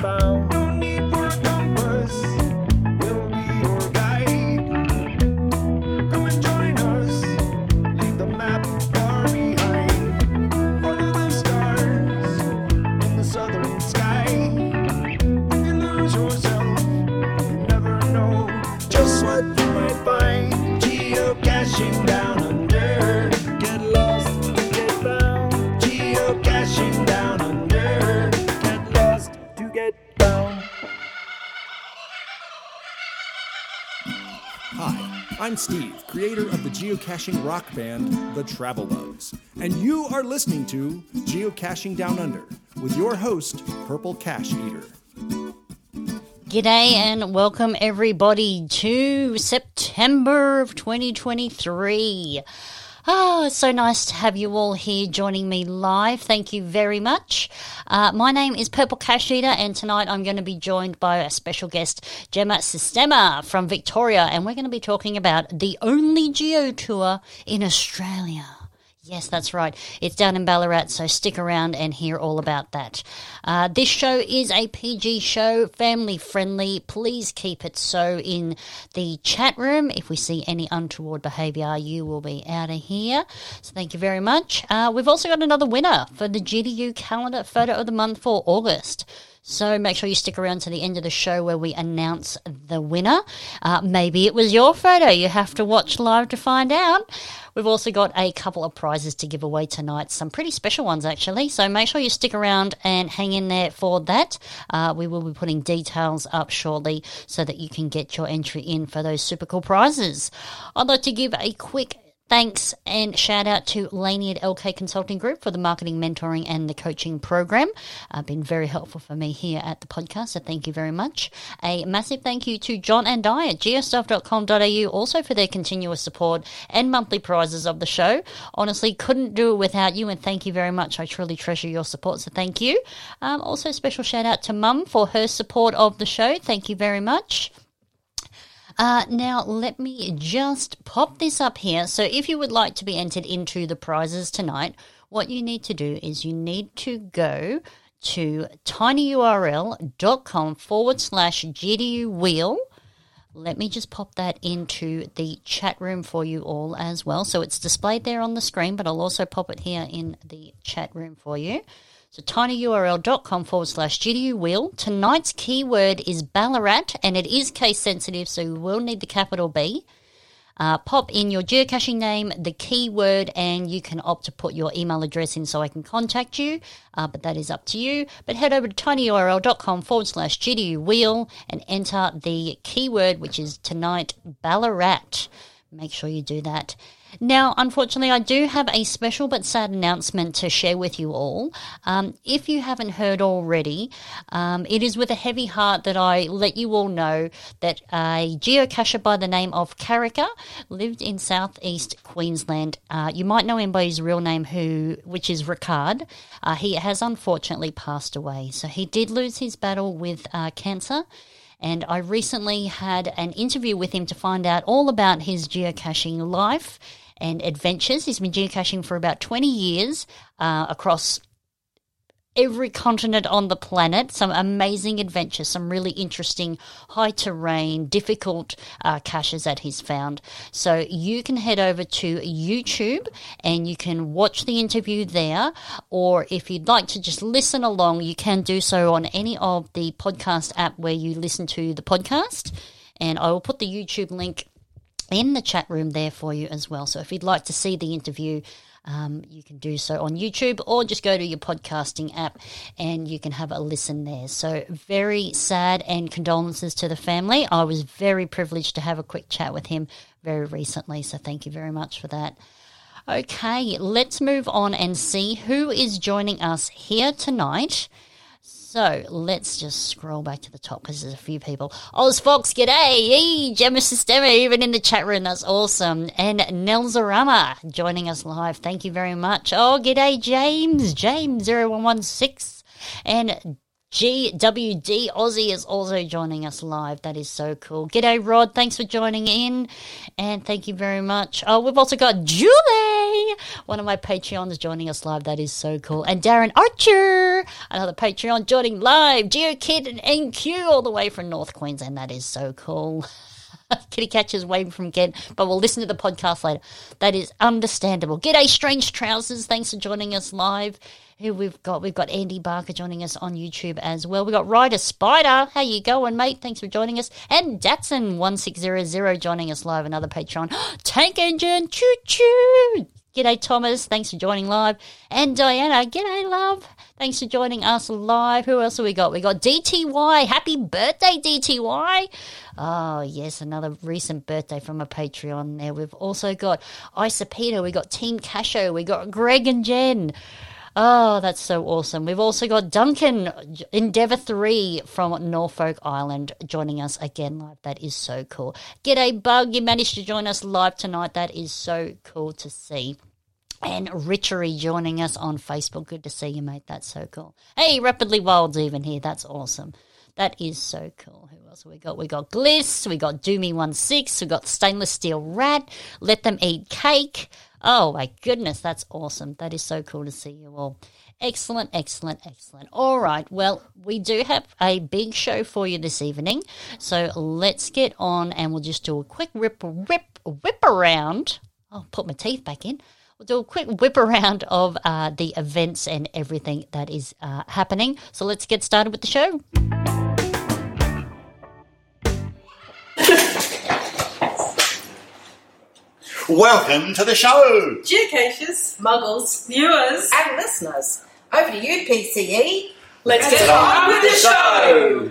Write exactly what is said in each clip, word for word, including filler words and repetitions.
found. No need for a compass, we'll be your guide. Come and join us, leave the map far behind. Follow the stars in the southern sky. If you lose yourself, you never know just what you might find. Geocaching down under, get lost, get found. Geocaching down under, get lost to get found. Hi, I'm Steve, creator of the geocaching rock band, The Travel Bugs, and you are listening to Geocaching Down Under with your host, Purple Cache Eater. G'day and welcome everybody to September of twenty twenty-three. Oh, it's so nice to have you all here joining me live. Thank you very much. Uh, my name is Purple Cache Eater, and tonight I'm going to be joined by a special guest, Gemma Sistema from Victoria, and we're going to be talking about the only geo tour in Australia. Yes, that's right. It's down in Ballarat, so stick around and hear all about that. Uh, this show is a P G show, family-friendly. Please keep it so in the chat room. If we see any untoward behaviour, you will be out of here. So thank you very much. Uh, we've also got another winner for the G D U calendar photo of the month for August. So make sure you stick around to the end of the show where we announce the winner. Uh, maybe it was your photo. You have to watch live to find out. We've also got a couple of prizes to give away tonight, some pretty special ones actually. So make sure you stick around and hang in there for that. Uh, we will be putting details up shortly so that you can get your entry in for those super cool prizes. I'd like to give a quick thanks and shout out to Lainey at L K Consulting Group for the marketing, mentoring and the coaching program. Uh, been very helpful for me here at the podcast, so thank you very much. A massive thank you to John and Di at geostuff dot com dot a u also for their continuous support and monthly prizes of the show. Honestly, couldn't do it without you, and thank you very much. I truly treasure your support, so thank you. Um, also, special shout out to Mum for her support of the show. Thank you very much. Uh, now, let me just pop this up here. So if you would like to be entered into the prizes tonight, what you need to do is you need to go to tinyurl.com forward slash GDU wheel. Let me just pop that into the chat room for you all as well. So it's displayed there on the screen, but I'll also pop it here in the chat room for you. So tinyurl.com forward slash GDU wheel. Tonight's keyword is Ballarat, and it is case sensitive, so you will need the capital B. Uh, pop in your geocaching name, the keyword, and you can opt to put your email address in so I can contact you, uh, but that is up to you. But head over to tinyurl.com forward slash GDU wheel and enter the keyword, which is tonight Ballarat. Make sure you do that. Now, unfortunately, I do have a special but sad announcement to share with you all. Um, if you haven't heard already, um, it is with a heavy heart that I let you all know that a geocacher by the name of Karika lived in southeast Queensland. Uh, you might know him by his real name, who, which is Ricard. Uh, he has unfortunately passed away. So he did lose his battle with uh, cancer. And I recently had an interview with him to find out all about his geocaching life and adventures. He's been geocaching for about twenty years uh, across every continent on the planet. Some amazing adventures, some really interesting high terrain, difficult uh, caches that he's found. So you can head over to YouTube and you can watch the interview there, or if you'd like to just listen along, you can do so on any of the podcast app where you listen to the podcast. And I will put the YouTube link in the chat room there for you as well. So if you'd like to see the interview, um, you can do so on YouTube, or just go to your podcasting app and you can have a listen there. So very sad, and condolences to the family. I was very privileged to have a quick chat with him very recently, so thank you very much for that. Okay, let's move on and see who is joining us here tonight. So let's just scroll back to the top because there's a few people. Oz Fox, g'day. Hey, Gemma Sistema, even in the chat room. That's awesome. And Nelzarama joining us live. Thank you very much. Oh, g'day, James. James zero one one six. And G W D Aussie is also joining us live. That is so cool. G'day, Rod. Thanks for joining in. And thank you very much. Oh, we've also got Julie, one of my Patreons, joining us live. That is so cool. And Darren Archer, another Patreon, joining live. GeoKid and N Q all the way from North Queensland. That is so cool. Kitty Catcher's waving from Kent, but we'll listen to the podcast later. That is understandable. G'day, Strange Trousers. Thanks for joining us live. Who we've got? We've got Andy Barker joining us on YouTube as well. We've got Ryder Spider. How you going, mate? Thanks for joining us. And Datsun one six zero zero joining us live, another Patreon. Tank Engine, choo-choo. G'day, Thomas. Thanks for joining live. And Diana, g'day, love. Thanks for joining us live. Who else have we got? We got D T Y. Happy birthday, D T Y. Oh, yes, another recent birthday from a Patreon there. We've also got Isapita. We got Team Casho. We got Greg and Jen. Oh, that's so awesome. We've also got Duncan, Endeavour three from Norfolk Island, joining us again live. That is so cool. G'day, Bug. You managed to join us live tonight. That is so cool to see. And Richery joining us on Facebook. Good to see you, mate. That's so cool. Hey, Rapidly Wild's even here. That's awesome. That is so cool. Who else have we got? We got Gliss. We got Doomy one six. We got Stainless Steel Rat. Let Them Eat Cake. Oh, my goodness, that's awesome. That is so cool to see you all. Excellent, excellent, excellent. All right, well, we do have a big show for you this evening, so let's get on and we'll just do a quick rip, rip, whip around. I'll put my teeth back in. We'll do a quick whip around of uh, the events and everything that is uh, happening. So let's get started with the show. Welcome to the show! Geocachers, muggles, viewers, and listeners. Over to you, P C E. Let's get on with the show!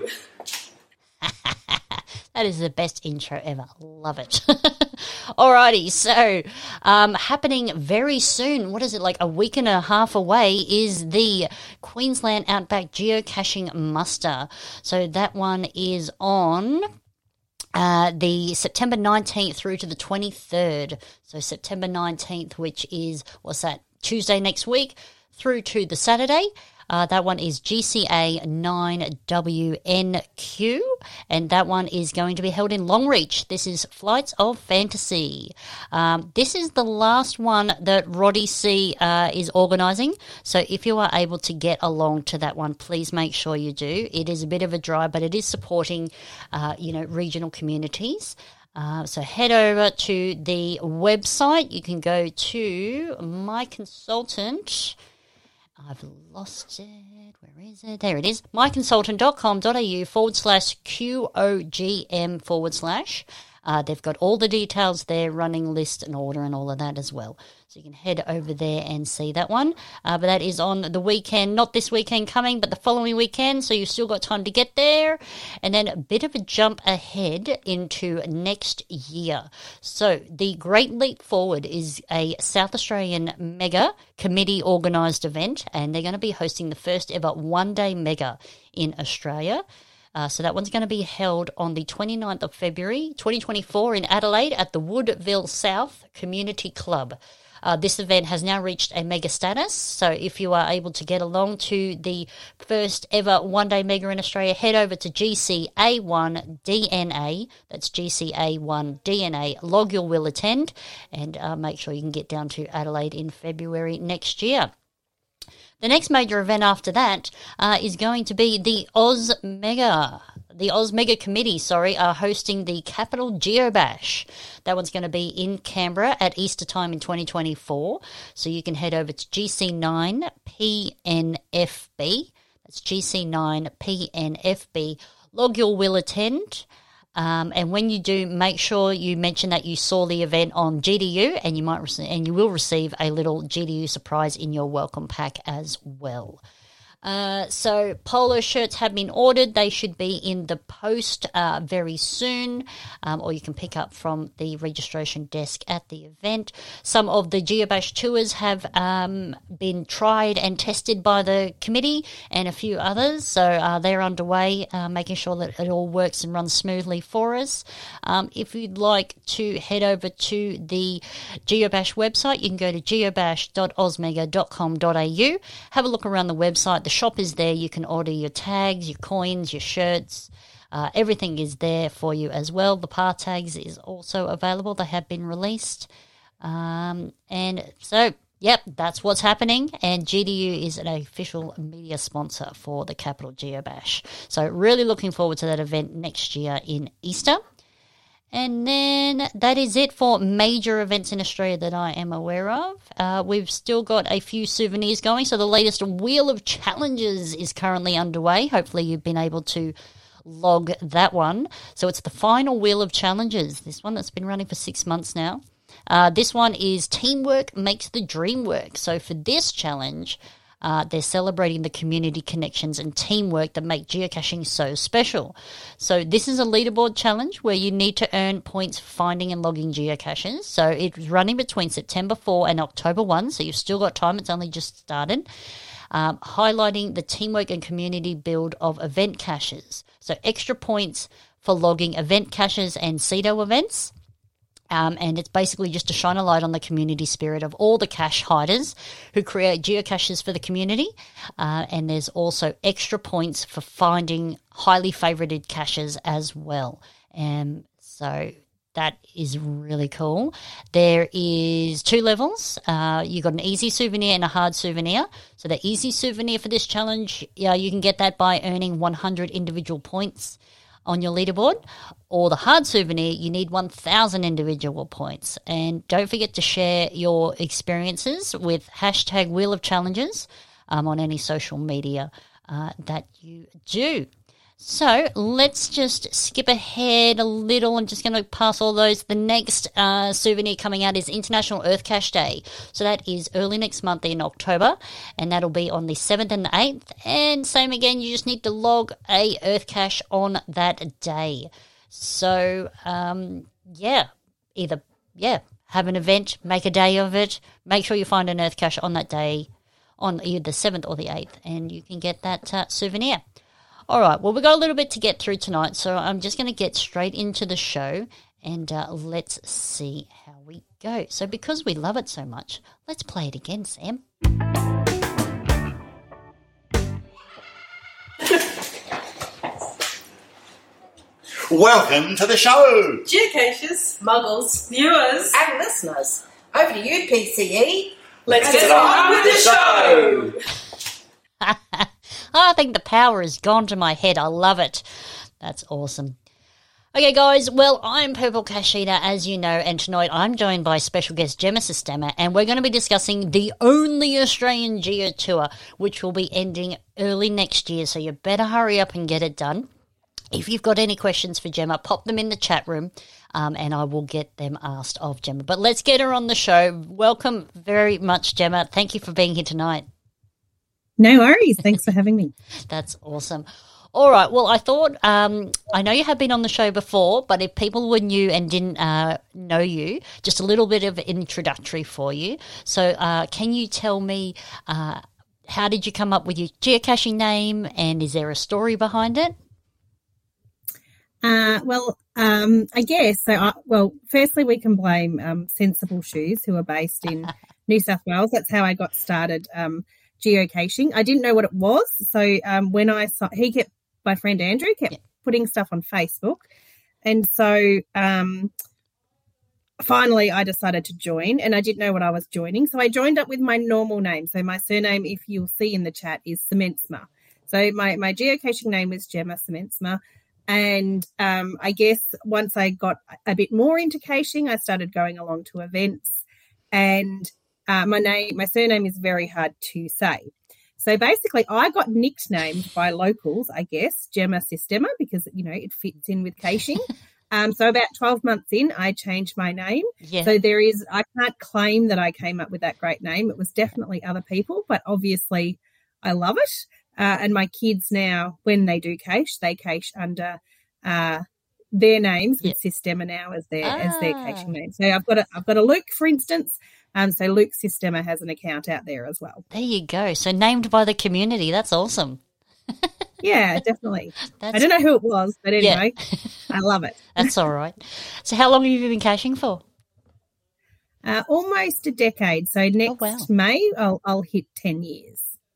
That is the best intro ever. Love it. Alrighty, so um, happening very soon, what is it, like a week and a half away, is the Queensland Outback Geocaching Muster. So that one is on... Uh, the September nineteenth through to the twenty-third. So September nineteenth, which is, what's that, Tuesday next week, through to the Saturday. Uh, that one is G C A nine W N Q, and that one is going to be held in Longreach. This is Flights of Fantasy. Um, this is the last one that Roddy C uh, is organising, so if you are able to get along to that one, please make sure you do. It is a bit of a drive, but it is supporting, uh, you know, regional communities. Uh, so head over to the website. You can go to My Consultant. I've lost it. Where is it? There it is. myconsultant.com.au forward slash QOGM forward slash. Uh, they've got all the details there, running list and order and all of that as well. So you can head over there and see that one. Uh, but that is on the weekend, not this weekend coming, but the following weekend. So you've still got time to get there. And then a bit of a jump ahead into next year. So the Great Leap Forward is a South Australian mega committee organised event, and they're going to be hosting the first ever one-day mega in Australia. Uh, so that one's going to be held on the twenty-ninth of February, twenty twenty-four in Adelaide at the Woodville South Community Club. Uh, this event has now reached a mega status, so if you are able to get along to the first ever one-day mega in Australia, head over to G C A one D N A, that's G C A one D N A, log your will attend, and uh, make sure you can get down to Adelaide in February next year. The next major event after that uh, is going to be the Oz Mega. The Oz Mega Committee, sorry, are hosting the Capital Geobash. That one's going to be in Canberra at Easter time in twenty twenty-four. So you can head over to G C nine P N F B. That's G C nine P N F B. Log your will attend. Um, and when you do, make sure you mention that you saw the event on G D U, and you might receive, and you will receive a little G D U surprise in your welcome pack as well. Uh, so polo shirts have been ordered. They should be in the post uh, very soon, um, or you can pick up from the registration desk at the event. Some of the Geobash tours have um, been tried and tested by the committee and a few others, so uh, they're underway, uh, making sure that it all works and runs smoothly for us. Um, if you'd like to head over to the Geobash website, you can go to geobash dot ozmega dot com dot a u, have a look around the website. The shop is there. You can order your tags, your coins, your shirts. Uh, everything is there for you as well. The par tags is also available. They have been released. Um, and so, yep, that's what's happening. And G D U is an official media sponsor for the Capital Geobash. So really looking forward to that event next year in Easter. And then that is it for major events in Australia that I am aware of. Uh, we've still got a few souvenirs going. So the latest Wheel of Challenges is currently underway. Hopefully you've been able to log that one. So it's the final Wheel of Challenges, this one that's been running for six months now. Uh, this one is Teamwork Makes the Dream Work. So for this challenge, Uh, they're celebrating the community connections and teamwork that make geocaching so special. So this is a leaderboard challenge where you need to earn points for finding and logging geocaches. So it's running between September fourth and October first, so you've still got time. It's only just started. Um, highlighting the teamwork and community build of event caches. So extra points for logging event caches and C E D O events. Um, and it's basically just to shine a light on the community spirit of all the cache hiders who create geocaches for the community. Uh, and there's also extra points for finding highly favorited caches as well. And so that is really cool. There is two levels. Uh, you got an easy souvenir and a hard souvenir. So the easy souvenir for this challenge, yeah, you can get that by earning one hundred individual points on your leaderboard, or the hard souvenir, you need one thousand individual points. And don't forget to share your experiences with hashtag Wheel of Challenges um, on any social media uh, that you do. So let's just skip ahead a little. I'm just going to pass all those. The next uh, souvenir coming out is International Earth Cache Day. So that is early next month in October, and that'll be on the seventh and the eighth. And same again, you just need to log a Earth Cache on that day. So, um, yeah, either, yeah, have an event, make a day of it, make sure you find an Earth Cache on that day, on either the seventh or the eighth, and you can get that uh, souvenir. All right, well, we've got a little bit to get through tonight, so I'm just going to get straight into the show, and uh, let's see how we go. So because we love it so much, let's play it again, Sam. Welcome to the show. Geocaches, muggles, viewers. And listeners. Over to you, P C E. Let's get on with the show. I think the power has gone to my head. I love it. That's awesome. Okay, guys. Well, I'm Purple Cache Eater, as you know, and tonight I'm joined by special guest Gemma Sistema, and we're going to be discussing the only Australian Geo Tour, which will be ending early next year, so you better hurry up and get it done. If you've got any questions for Gemma, pop them in the chat room, um, and I will get them asked of Gemma. But let's get her on the show. Welcome very much, Gemma. Thank you for being here tonight. No worries. Thanks for having me. That's awesome. All right. Well, I thought, um, I know you have been on the show before, but if people were new and didn't uh, know you, just a little bit of introductory for you. So uh, can you tell me, uh, how did you come up with your geocaching name, and is there a story behind it? Uh, well, um, I guess, so, I, well, firstly, we can blame um, Sensible Shoes, who are based in New South Wales. That's how I got started um geocaching. I didn't know what it was, so um, when I saw, he kept, my friend Andrew kept yeah. putting stuff on Facebook, and so um, finally I decided to join, and I didn't know what I was joining, so I joined up with my normal name. So my surname, if you'll see in the chat, is Cementsma. So my, my geocaching name is Gemma Cementsma, and um, I guess once I got a bit more into caching, I started going along to events, and Uh, my name, my surname is very hard to say. So basically, I got nicknamed by locals, I guess, Gemma Sistema, because, you know, it fits in with caching. um, so about twelve months in, I changed my name. Yeah. So there is, I can't claim that I came up with that great name. It was definitely other people, but obviously I love it. Uh, and my kids now, when they do cache, they cache under uh, their names with yeah. Sistema now as their ah. as their caching name. So I've got a I've got a Luke, for instance. Um, so Luke Sistema has an account out there as well. There you go. So named by the community. That's awesome. Yeah, definitely. That's... I don't know who it was, but anyway, yeah. I love it. That's all right. So how long have you been caching for? Uh, almost a decade. So next oh, wow. May, I'll, I'll hit ten years.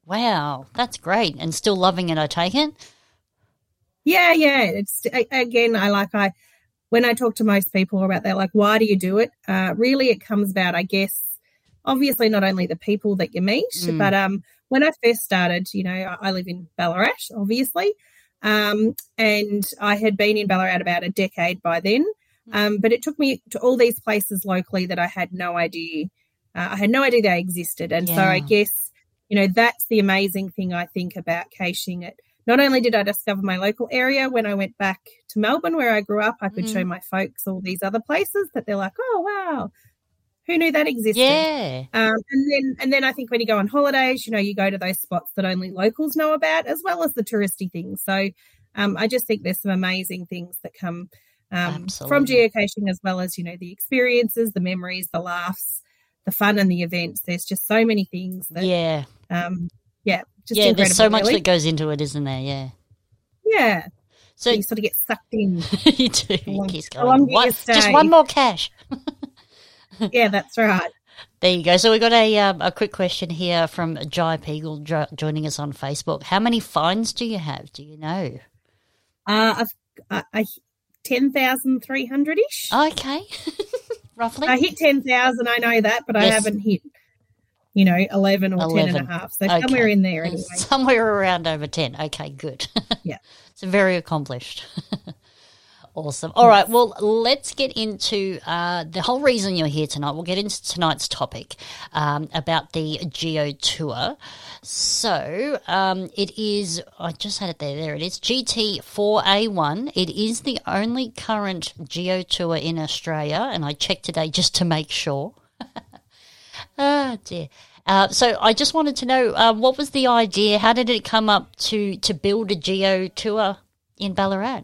Wow, that's great. And still loving it, I take it? Yeah, yeah. It's a- again, I like I when I talk to most people about that, like, why do you do it? Uh, really, it comes about, I guess, obviously not only the people that you meet, Mm. but um, when I first started, you know, I, I live in Ballarat, obviously, um, and I had been in Ballarat about a decade by then. Um, but it took me to all these places locally that I had no idea. Uh, I had no idea they existed, and so Yeah. I guess, you know, that's the amazing thing I think about caching it. Not only did I discover my local area, when I went back to Melbourne where I grew up, I could Mm. show my folks all these other places that they're like, oh, wow, who knew that existed? Yeah. Um, and then and then I think when you go on holidays, you know, you go to those spots that only locals know about, as well as the touristy things. So um, I just think there's some amazing things that come um, from Absolutely. geocaching, as well as, you know, the experiences, the memories, the laughs, the fun and the events. There's just so many things that, Yeah. um, yeah, just Yeah, incredible, there's so much really. that goes into it, isn't there? Yeah. Yeah. So You sort of get sucked in. you do. You long- keep how long going. do you One, just stay? one more cache. Yeah, that's right. There you go. So we got a um, a quick question here from Jai Peagle jo- joining us on Facebook. How many finds do you have? Do you know? Uh, I've uh, I, ten thousand three hundred ish. Okay, roughly. I hit ten thousand, I know that, but I Yes. haven't hit, you know, eleven or ten and eleven. a half. So Okay. somewhere in there anyway. Somewhere around over ten. Okay, good. Yeah. It's very accomplished. Awesome. All right. Well, let's get into uh, the whole reason you're here tonight. We'll get into tonight's topic um, about the Geo Tour. So um, it is, I just had it there. There it is, G T four A one. It is the only current Geo Tour in Australia, and I checked today just to make sure. Oh, dear. Uh, so I just wanted to know, uh, what was the idea? How did it come up to, to build a Geo Tour in Ballarat?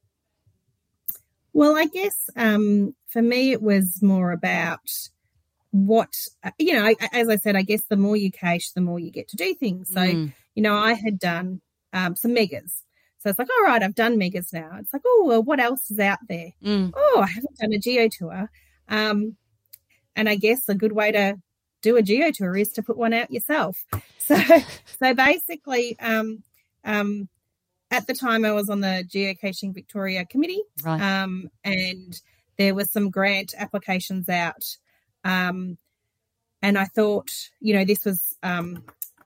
Well, I guess um, for me it was more about what, you know, I- as I said, I guess the more you cache, the more you get to do things. So, Mm. you know, I had done um, some megas. So it's like, all right, I've done megas now. It's like, oh, well, what else is out there? Mm. Oh, I haven't done a Geo Tour. Um, and I guess a good way to do a Geo Tour is to put one out yourself. So, so basically, um, um, at the time I was on the Geocaching Victoria committee, Right. um, and there was some grant applications out. Um, and I thought, you know, this was um,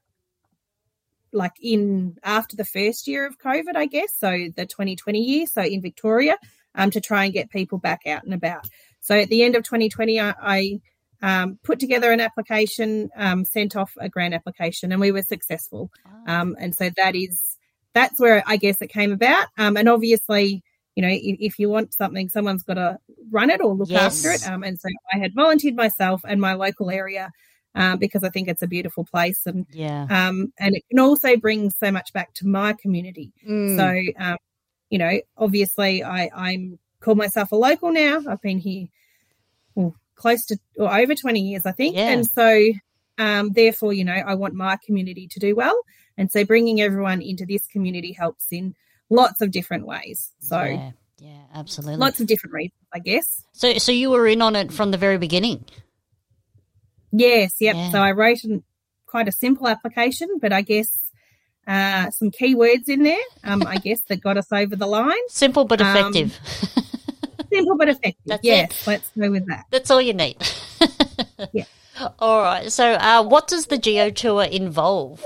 like in after the first year of COVID, I guess, so the twenty twenty year, so in Victoria, um, to try and get people back out and about. So at the end of twenty twenty, I, I um, put together an application, um, sent off a grant application, and we were successful. Um, and so that is that's where I guess it came about. Um, and obviously, you know, if, if you want something, someone's got to run it or look Yes. after it. Um, and so I had volunteered myself and my local area um, because I think it's a beautiful place, and Yeah. um, and it can also bring so much back to my community. Mm. So, um, you know, obviously, I I'm call myself a local now. I've been here well, close to or over twenty years, I think, Yeah. and so um, therefore, you know, I want my community to do well, and so bringing everyone into this community helps in lots of different ways. So, yeah, yeah, absolutely. lots of different reasons, I guess. So, so you were in on it from the very beginning. Yes, yep. Yeah. So I wrote an, quite a simple application, but I guess uh, some keywords in there, um, I guess, that got us over the line. Simple but Um, effective. Simple but effective. That's yes, it. let's go with that. That's all you need. Yeah. All right. So, uh, what does the Geo Tour involve?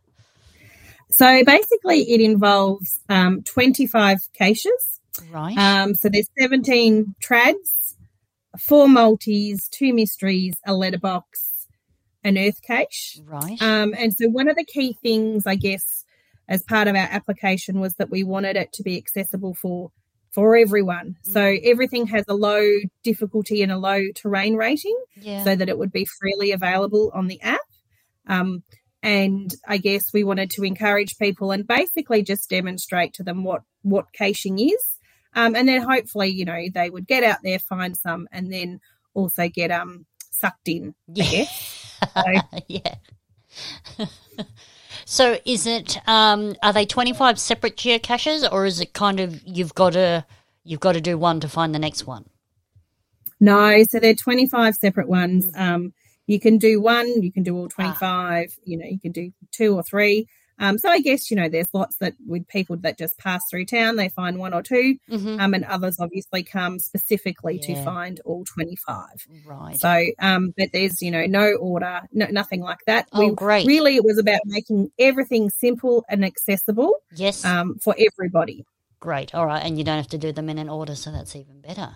So basically, it involves um, twenty-five caches. Right. Um, so there's seventeen trads, four multis, two mysteries, a letterbox, an earth cache. right. Um, and so one of the key things, I guess, as part of our application was that we wanted it to be accessible for for everyone. So everything has a low difficulty and a low terrain rating, yeah. so that it would be freely available on the app. Um, and I guess we wanted to encourage people and basically just demonstrate to them what what caching is, um, and then hopefully, you know, they would get out there, find some, and then also get um sucked in. I Yeah. guess. So, yeah. So, is it? Um, are they twenty-five separate geocaches, or is it kind of you've got to you've got to do one to find the next one? no, so they're twenty-five separate ones. Um, you can do one, you can do all twenty-five, ah. you know, you can do two or three. Um, so I guess, you know, there's lots that with people that just pass through town, they find one or two, mm-hmm. um, and others obviously come specifically yeah. to find all twenty-five. Right. So, um, but there's, you know, no order, no, nothing like that. Oh, we, great. Really, it was about making everything simple and accessible. Yes. Um, for everybody. Great. All right. And you don't have to do them in an order, so that's even better.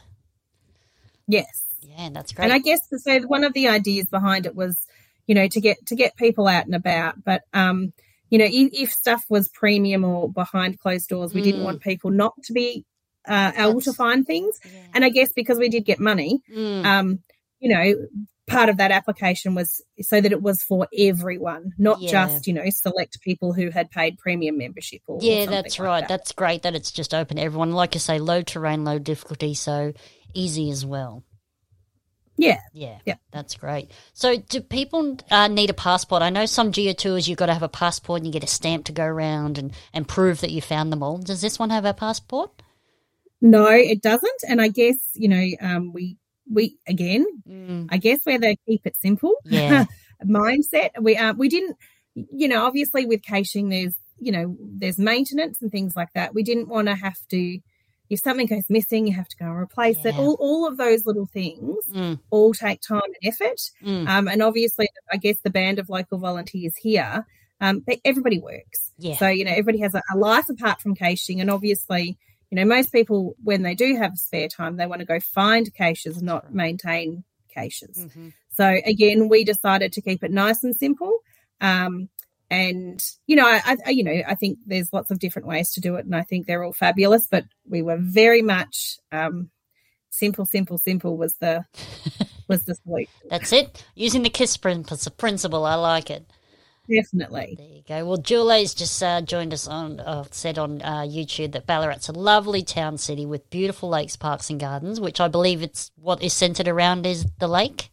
Yes. Yeah, that's great. And I guess so. One of the ideas behind it was, you know, to get to get people out and about, but um. You know, if, if stuff was premium or behind closed doors, we mm. didn't want people not to be uh, able That's, to find things. Yeah. And I guess because we did get money, mm. um, you know, part of that application was so that it was for everyone, not yeah. just, you know, select people who had paid premium membership. Or, yeah, or that's like right. that. That's great that it's just open to everyone. Like you say, low terrain, low difficulty, so easy as well. Yeah. Yeah. Yeah. That's great. So do people uh, need a passport? I know some geotours you've got to have a passport and you get a stamp to go around and, and prove that you found them all. Does this one have a passport? No, it doesn't. And I guess, you know, um, we, we again, mm. I guess we're the keep it simple yeah. mindset. We uh, we didn't, you know, obviously with caching there's, you know, there's maintenance and things like that. We didn't want to have to, if something goes missing, you have to go and replace yeah. it. All all of those little things mm. all take time and effort. Mm. Um, and obviously, I guess the band of local volunteers here, um, they, everybody works. Yeah. So, you know, everybody has a, a life apart from caching. And obviously, you know, most people, when they do have spare time, they want to go find caches, not right. maintain caches. Mm-hmm. So, again, we decided to keep it nice and simple. Um And, you know, I, I, you know, I think there's lots of different ways to do it, and I think they're all fabulous, but we were very much um, simple, simple, simple was the was the solution. That's it. Using the KISS principle. I like it. Definitely. There you go. Well, Julie's just uh, joined us on, uh, said on uh, YouTube that Ballarat's a lovely town city with beautiful lakes, parks and gardens, which I believe it's what is centred around is the lake.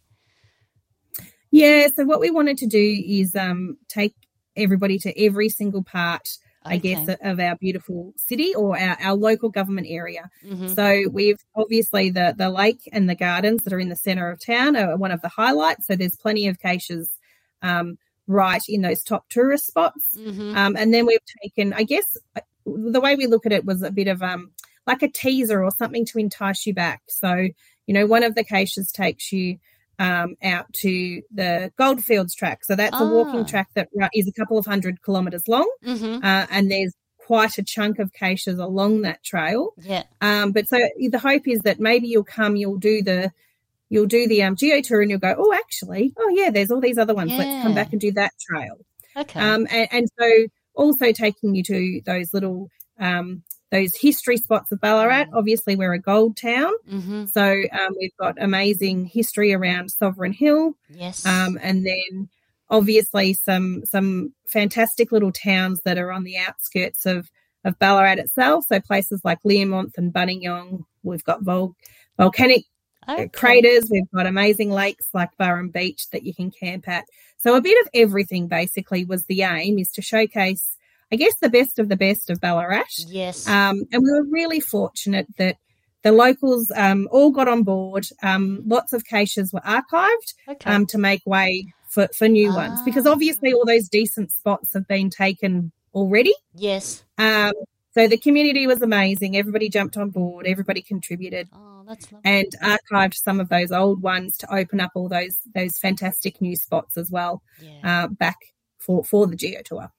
Yeah, so what we wanted to do is um, take everybody to every single part, okay. I guess, of our beautiful city or our, our local government area. Mm-hmm. So we've obviously the, the lake and the gardens that are in the centre of town are one of the highlights. So there's plenty of caches um, right in those top tourist spots. Mm-hmm. Um, and then we've taken, I guess, the way we look at it was a bit of um, like a teaser or something to entice you back. So, you know, one of the caches takes you Um, out to the Goldfields track. So that's ah. a walking track that is a couple of hundred kilometres long, mm-hmm. uh, and there's quite a chunk of caches along that trail. Yeah. Um, but so the hope is that maybe you'll come, you'll do the, you'll do the um, geo tour, and you'll go, oh, actually, oh yeah, there's all these other ones. Yeah. Let's come back and do that trail. Okay. Um, and, and so also taking you to those little um, those history spots of Ballarat. Mm. Obviously, we're a gold town, mm-hmm. so um, we've got amazing history around Sovereign Hill. Yes, um, and then obviously some some fantastic little towns that are on the outskirts of of Ballarat itself. So places like Learmonth and Buninyong. We've got vol- volcanic okay. craters. We've got amazing lakes like Burrum Beach that you can camp at. So a bit of everything basically was the aim, is to showcase, I guess, the best of the best of Ballarat. Yes. Um, and we were really fortunate that the locals um, all got on board. Um, lots of caches were archived okay. um, to make way for, for new ah. ones, because obviously all those decent spots have been taken already. Yes. Um, so the community was amazing. Everybody jumped on board. Everybody contributed. Oh, that's lovely. And archived some of those old ones to open up all those those fantastic new spots as well yeah. uh, back for, for the Geo Tour.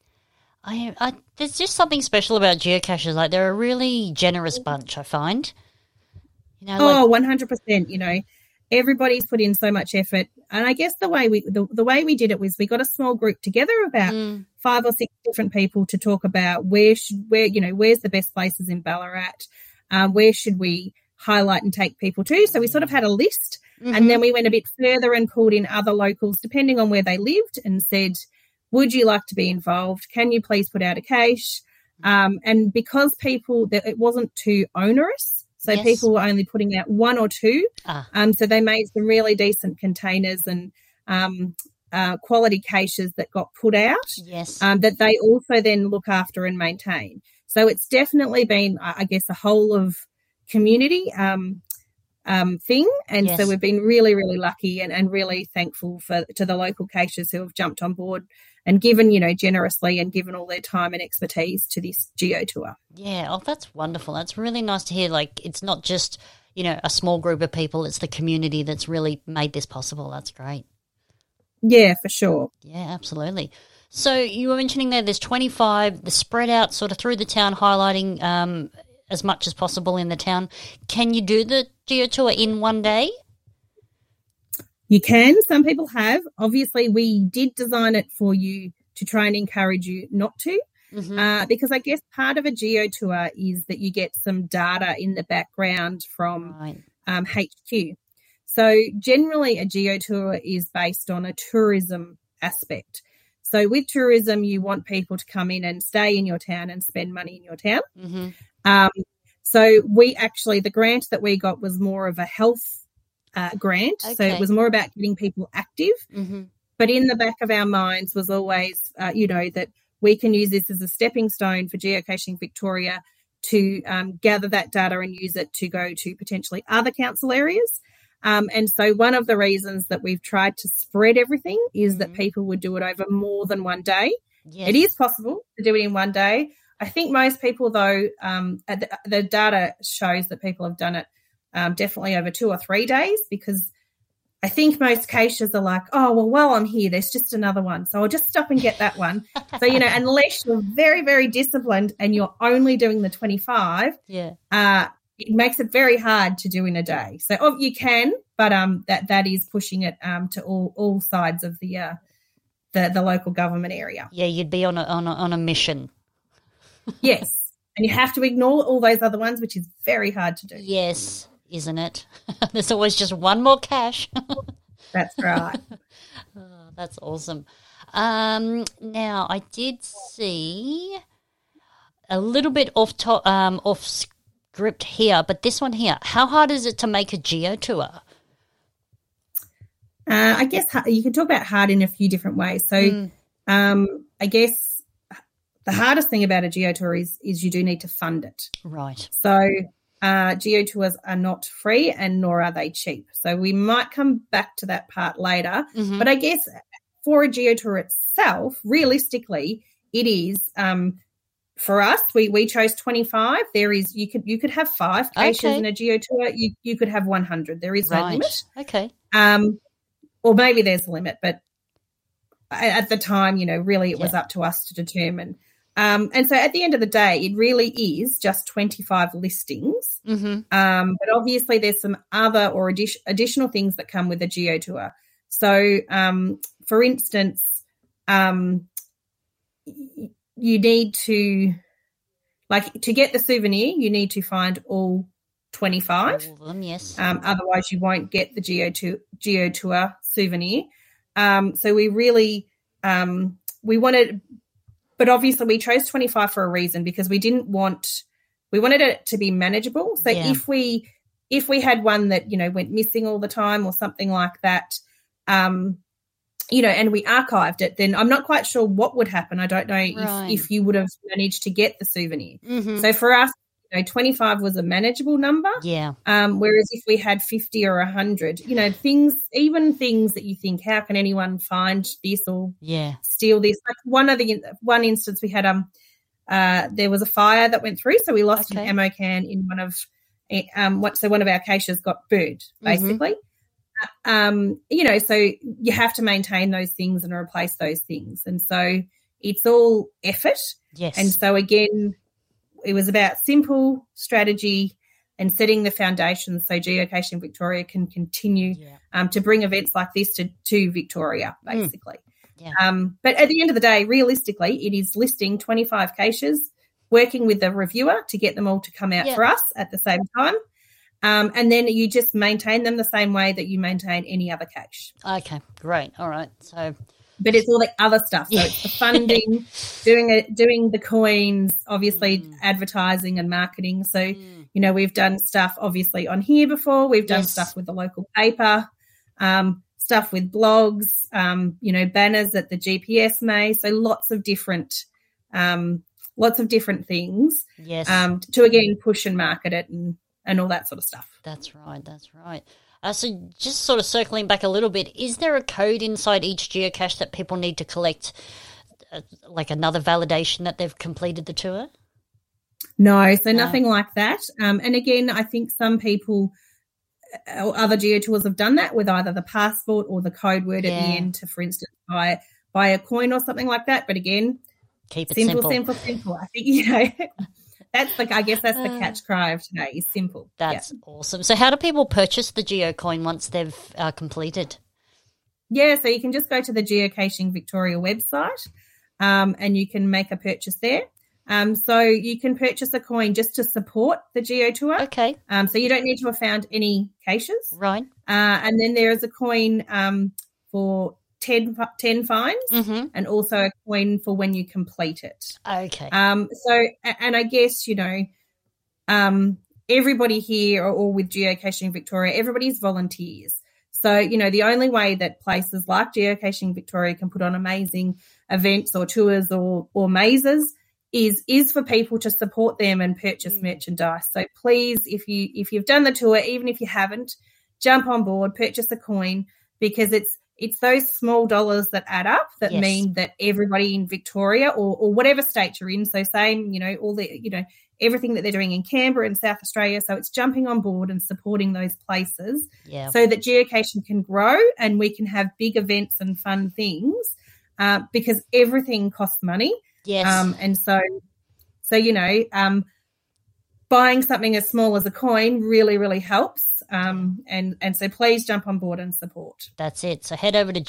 I, I, there's just something special about geocaches. Like, they're a really generous bunch, I find. You know, like, oh, one hundred percent. You know, everybody's put in so much effort. And I guess the way we the, the way we did it was we got a small group together, about mm. five or six different people, to talk about where should where you know where's the best places in Ballarat, um, where should we highlight and take people to. So we sort of had a list, mm-hmm. and then we went a bit further and pulled in other locals depending on where they lived and said, would you like to be involved? Can you please put out a cache? Um, and because people, that it wasn't too onerous, so yes. people were only putting out one or two. Ah. Um, so they made some really decent containers and um, uh, quality caches that got put out. Yes. Um, that they also then look after and maintain. So it's definitely been, I guess, a whole of community um, um, thing. And Yes. so we've been really, really lucky and, and really thankful for to the local caches who have jumped on board and given, you know, generously and given all their time and expertise to this Geo Tour. Yeah, oh, that's wonderful. That's really nice to hear. Like, it's not just, you know, a small group of people, it's the community that's really made this possible. That's great. Yeah, for sure. Yeah, absolutely. So you were mentioning there there's twenty-five, the spread out sort of through the town, highlighting um, as much as possible in the town. Can you do the Geo Tour in one day? You can. Some people have. Obviously, we did design it for you to try and encourage you not to, Mm-hmm. uh, because I guess part of a Geo Tour is that you get some data in the background from Right. um, H Q. So generally, a Geo Tour is based on a tourism aspect. So with tourism, you want people to come in and stay in your town and spend money in your town. Mm-hmm. Um, so we actually, the grant that we got was more of a health uh, grant. So Okay. it was more about getting people active. Mm-hmm. But in the back of our minds was always, uh, you know, that we can use this as a stepping stone for Geocaching Victoria to um, gather that data and use it to go to potentially other council areas. Um, and so one of the reasons that we've tried to spread everything is that Mhm. people would do it over more than one day. Yes. It is possible to do it in one day. I think most people, though, um, uh, the, the data shows that people have done it um, definitely over two or three days, because I think most caches are like, oh, well, while I'm here, there's just another one, so I'll just stop and get that one. So, you know, unless you're very, very disciplined and you're only doing the twenty-five, Yeah. uh, it makes it very hard to do in a day. So oh, you can, but um, that that is pushing it um, to all all sides of the uh, the the local government area. Yeah, you'd be on a, on a, on a mission. Yes, and you have to ignore all those other ones, which is very hard to do. Yes, isn't it? There's always just one more cache. That's right. Oh, that's awesome. Um, now, I did see a little bit off to- um, off script here, but this one here, how hard is it to make a Geo Tour? Uh, I guess ha- you can talk about hard in a few different ways. So, Mm. um, I guess the hardest thing about a Geo Tour is is you do need to fund it. Right. So, uh, Geo Tours are not free, and nor are they cheap. So we might come back to that part later. Mhm. But I guess for a Geo Tour itself, realistically, it is. Um, for us, we we chose twenty-five. There is you could you could have five caches Okay. in a Geo Tour. You you could have one hundred. There is no Right. limit. Okay. Um, or maybe there's a limit, but at the time, you know, really it was Yeah. up to us to determine. Um, and so at the end of the day, it really is just twenty-five listings. Mm-hmm. Um, but obviously there's some other or addi- additional things that come with a Geo Tour. So, um, for instance, um, y- you need to, like, to get the souvenir, you need to find all twenty-five. All of them, yes. Um, otherwise, you won't get the Geo Tour, Geo Tour souvenir. Um, so we really um, we wanted, but obviously we chose twenty-five for a reason, because we didn't want we wanted it to be manageable. So Yeah. if we if we had one that, you know, went missing all the time or something like that, um, you know, and we archived it, then I'm not quite sure what would happen. I don't know Right. if if you would have managed to get the souvenir. Mm-hmm. So for us, you know, twenty-five was a manageable number. Yeah. Um, whereas if we had fifty or one hundred, you know, things, even things that you think, how can anyone find this or Yeah. steal this? Like one of the, one instance we had, um, uh, there was a fire that went through, so we lost Okay. an ammo can in one of, um, what, so one of our caches got burned, basically. Um, you know, so you have to maintain those things and replace those things. And so it's all effort. Yes. And so again, it was about simple strategy and setting the foundations so Geocaching Victoria can continue yeah. um, to bring events like this to, to Victoria, basically. Yeah. Um, but at the end of the day, realistically, it is listing twenty-five caches, working with the reviewer to get them all to come out Yeah. for us at the same time. Um, and then you just maintain them the same way that you maintain any other cache. Okay. Great. All right. So. But it's all the other stuff. So it's the funding, doing it, doing the coins, obviously Mm. advertising and marketing. So, Mm. you know, we've done stuff obviously on here before. We've done Yes. stuff with the local paper, um, stuff with blogs, um, you know, banners that the G P S may. So lots of different, um, lots of different things Yes. um, to again push and market it and and all that sort of stuff. That's right, that's right. Uh, so just sort of circling back a little bit, is there a code inside each geocache that people need to collect, uh, like another validation that they've completed the tour? No, so nothing like that. Um, and again, I think some people or other geotours have done that with either the passport or the code word Yeah. at the end to, for instance, buy, buy a coin or something like that. But again, Keep it simple, simple. simple, simple. I think, you know, that's the, I guess that's the catch cry of today is simple. That's yeah. awesome. So how do people purchase the geocoin once they've uh, completed? Yeah, so you can just go to the Geocaching Victoria website um, and you can make a purchase there. Um, so you can purchase a coin just to support the Geo Tour. Okay, Um, so you don't need to have found any caches. right. Uh, and then there is a coin um, for ten, ten finds Mm-hmm. and also a coin for when you complete it. Okay. Um, so, a- and I guess, you know, um, everybody here or, or with Geocaching Victoria, everybody's volunteers. So, you know, the only way that places like Geocaching Victoria can put on amazing events or tours or, or mazes is is for people to support them and purchase Mm. merchandise. So please, if you if you've done the tour, even if you haven't, jump on board, purchase a coin, because it's it's those small dollars that add up that Yes. mean that everybody in Victoria or, or whatever state you're in, so same, you know, all the, you know, everything that they're doing in Canberra and South Australia. So it's jumping on board and supporting those places Yeah. so that geocaching can grow and we can have big events and fun things uh, because everything costs money. Yes. Um, and so, so you know, um, buying something as small as a coin really, really helps. Um, and, and so please jump on board and support. That's it. So head over to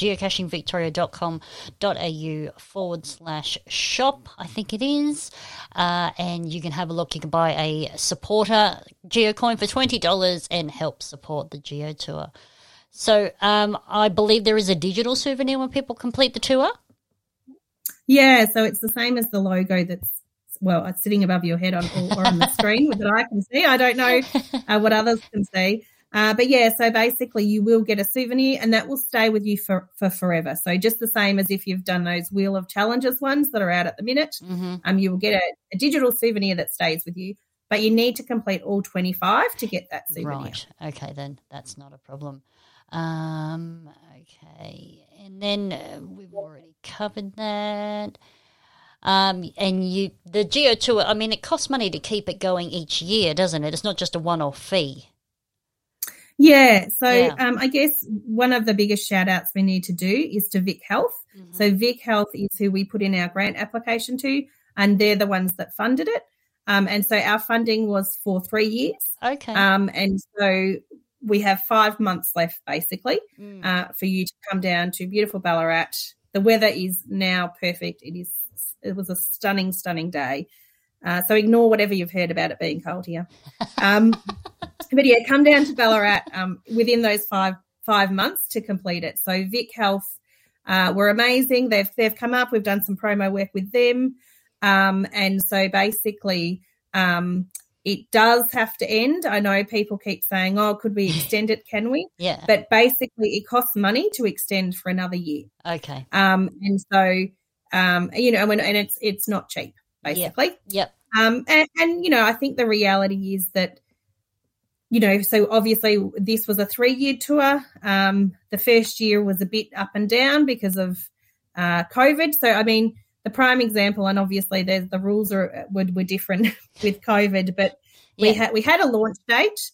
geocachingvictoria.com.au forward slash shop, I think it is, uh, and you can have a look. You can buy a supporter geocoin for twenty dollars and help support the Geo Tour. So um, I believe there is a digital souvenir when people complete the tour. Yeah, so it's the same as the logo that's, well, it's sitting above your head on or, or on the screen that I can see. I don't know uh, what others can see. Uh, but, yeah, so basically you will get a souvenir and that will stay with you for, for forever. So just the same as if you've done those Wheel of Challenges ones that are out at the minute, Mm-hmm. um, you will get a, a digital souvenir that stays with you. But you need to complete all twenty-five to get that souvenir. Right. Okay, then that's not a problem. Um, okay. And then uh, we've already covered that. Um, and you, the Geo Tour, I mean, it costs money to keep it going each year, doesn't it? It's not just a one-off fee. Yeah, so Yeah. Um, I guess one of the biggest shout outs we need to do is to Vic Health. Mm-hmm. So Vic Health is who we put in our grant application to, and they're the ones that funded it. Um, and so our funding was for three years. Okay. Um, and so we have five months left, basically, Mm. uh, for you to come down to beautiful Ballarat. The weather is now perfect. It is. It was a stunning, stunning day. Uh, so ignore whatever you've heard about it being cold here. Um, but yeah, come down to Ballarat um, within those five five months to complete it. So Vic Health uh, were amazing. They've they've come up. We've done some promo work with them, um, and so basically um, it does have to end. I know people keep saying, "Oh, could we extend it? Can we?" yeah. But basically, it costs money to extend for another year, Okay. um, and so um, you know, and, and it's it's not cheap, basically. Yep. Um, and, and, you know, I think the reality is that, you know, so obviously this was a three-year tour. Um, the first year was a bit up and down because of uh, COVID. So, I mean, the prime example, and obviously there's the rules are were, were different with COVID, but we Yeah. had we had a launch date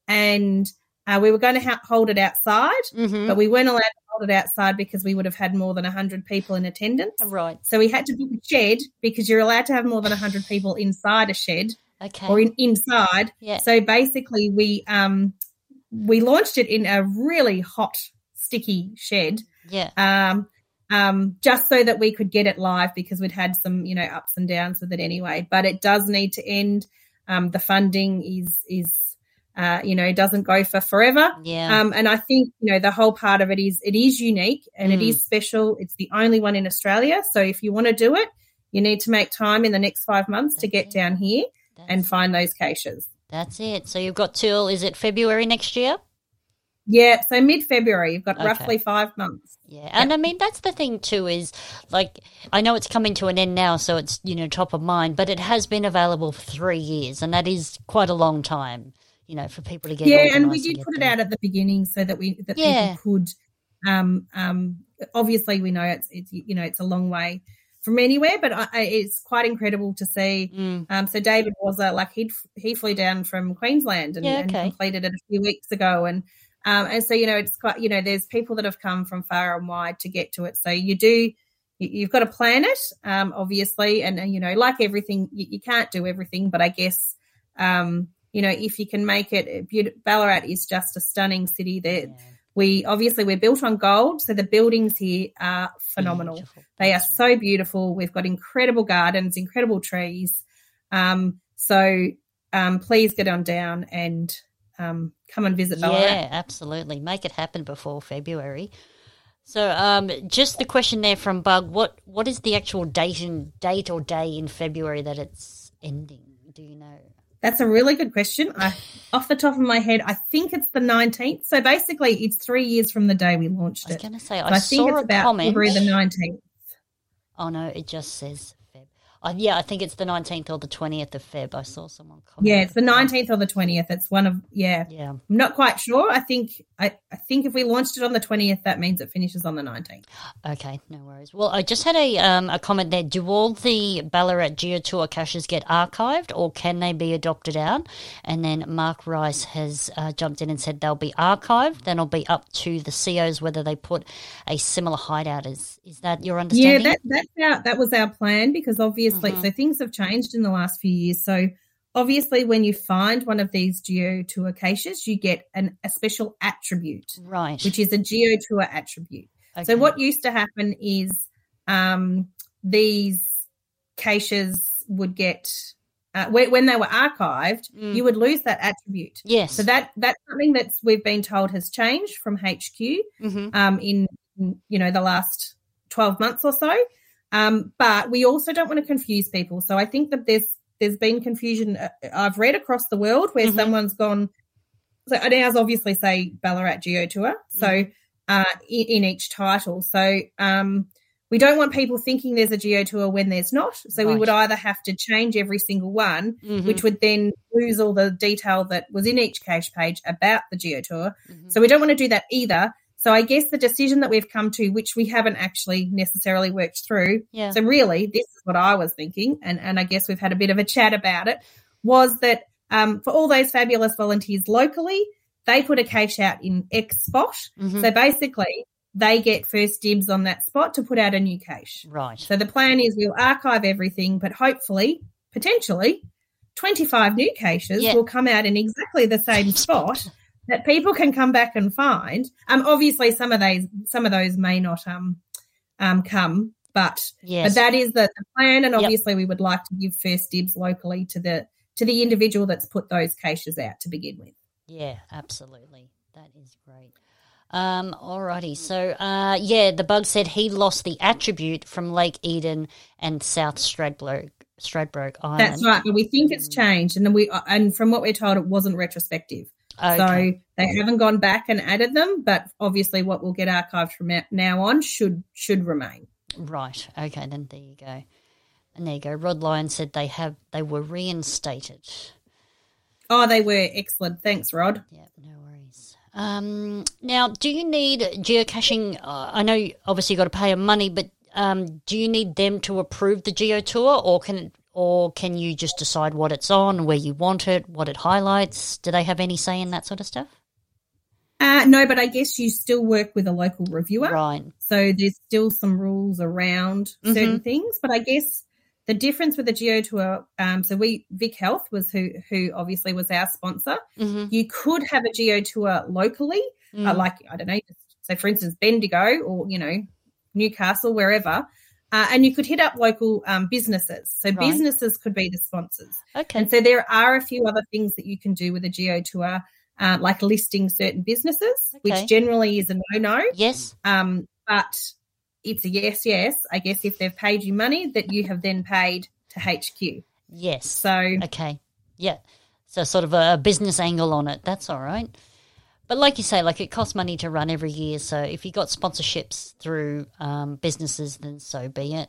and uh, we were going to ha- hold it outside, Mm-hmm. but we weren't allowed to hold it outside because we would have had more than one hundred people in attendance. Right. So we had to book a shed because you're allowed to have more than one hundred people inside a shed Okay. or in, inside. Yeah. So basically we um we launched it in a really hot, sticky shed yeah. um, um, just so that we could get it live because we'd had some, you know, ups and downs with it anyway. But it does need to end. Um, the funding is, is uh, you know, doesn't go for forever. Yeah. Um, and I think, you know, the whole part of it is it is unique and Mm. it is special. It's the only one in Australia. So if you want to do it, you need to make time in the next five months to That's get it. down here That's, and find those caches. that's it. So you've got till, is it February next year? Yeah, so mid-February, you've got Okay. roughly five months. Yeah, and I mean that's the thing too is like I know it's coming to an end now, so it's you know top of mind, but it has been available for three years, and that is quite a long time. you know, for people to get Yeah, and we organised did get put it there. out at the beginning so that we that Yeah. people could. Um, um, obviously, we know it's it's you know it's a long way from anywhere, but I, I, it's quite incredible to see. Mm. Um, so David was uh, like he he flew down from Queensland and, Yeah, and okay. completed it a few weeks ago, and um, and so you know it's quite you know there's people that have come from far and wide to get to it. So you do you, you've got to plan it, um, obviously, and, and you know like everything you, you can't do everything, but I guess um, you know if you can make it, beautiful, Ballarat is just a stunning city. There. Yeah. We obviously we're built on gold, so the buildings here are phenomenal. Beautiful. They are That's so beautiful. We've got incredible gardens, incredible trees. Um, so um, please get on down and um, come and visit Ballarat. Yeah, absolutely. Make it happen before February. So, um, just the question there from Bug: What what is the actual date and date or day in February that it's ending? Do you know? That's a really good question. I, off the top of my head, I think it's the nineteenth. So basically, it's three years from the day we launched I was it. going to say So I, I think saw it's a about comment. February the nineteenth. Oh no, it just says Feb. Uh, yeah, I think it's the nineteenth or the twentieth of Feb. I saw someone comment. Yeah, it's the nineteenth or the twentieth. It's one of yeah. Yeah. I'm not quite sure. I think I, I think if we launched it on the twentieth, that means it finishes on the nineteenth. Okay, no worries. Well, I just had a um, a comment there. Do all the Ballarat GeoTour caches get archived, or can they be adopted out? And then Mark Rice has uh, jumped in and said they'll be archived. Then it'll be up to the C Os whether they put a similar hideout. Is is that your Yeah, understanding? that that's our that was our plan because obviously Mhm. so things have changed in the last few years. So obviously when you find one of these GeoTour caches, you get an a special attribute, Right. which is a GeoTour attribute. Okay. So what used to happen is um, these caches would get uh, when, when they were archived, Mm. you would lose that attribute. Yes. So that that's something that's we've been told has changed from H Q Mhm. um, in in, you know the last twelve months or so. Um, but we also don't want to confuse people. So I think that there's there's been confusion. Uh, I've read across the world where Mhm. someone's gone. So ours obviously say Ballarat GeoTour. So uh, in, in each title. So um, we don't want people thinking there's a GeoTour when there's not. So we Right. would either have to change every single one, Mhm. which would then lose all the detail that was in each cache page about the GeoTour. Mhm. So we don't want to do that either. So I guess the decision that we've come to, which we haven't actually necessarily worked through. Yeah. So really, this is what I was thinking, and, and I guess we've had a bit of a chat about it, was that um, for all those fabulous volunteers locally, they put a cache out in X spot. Mhm. So basically, they get first dibs on that spot to put out a new cache. Right. So the plan is we'll archive everything, but hopefully, potentially, twenty-five new caches Yeah. will come out in exactly the same spot that people can come back and find. Um, obviously, some of those some of those may not um, um come, but Yes. but that is the, the plan, and Yep. obviously we would like to give first dibs locally to the to the individual that's put those caches out to begin with. Yeah, absolutely. That is great. Um, alrighty. So, uh, yeah, the bug said he lost the attribute from Lake Eden and South Stradbroke, Stradbroke Island. That's right, but we think it's changed, and then we and from what we're told, it wasn't retrospective. Okay. So they haven't gone back and added them, but obviously what will get archived from now on should should remain. Right. Okay, then there you go. And there you go. Rod Lyon said they have they were reinstated. Oh, they were excellent. Thanks, Rod. Yeah, no worries. Um, now, do you need geocaching? Uh, I know obviously you've got to pay them money, but um, do you need them to approve the GeoTour, or can it, or can you just decide what it's on, where you want it, what it highlights? Do they have any say in that sort of stuff? Uh, no, but I guess you still work with a local reviewer. Right. So there's still some rules around Mm-hmm. certain things, but I guess the difference with the GeoTour, um, so we Vic Health was who who obviously was our sponsor. Mm-hmm. You could have a GeoTour locally, Mm. uh, like I don't know, so for instance, Bendigo or you know Newcastle, wherever, uh, and you could hit up local um, businesses. So Right. businesses could be the sponsors, Okay. and so there are a few other things that you can do with a GeoTour, uh, like listing certain businesses, Okay. which generally is a no-no. Yes. Um, but it's a yes, yes. I guess if they've paid you money, that you have then paid to H Q. Yes. So Okay. Yeah. So sort of a business angle on it. That's all right. But like you say, like it costs money to run every year. So if you got sponsorships through um, businesses, then so be it.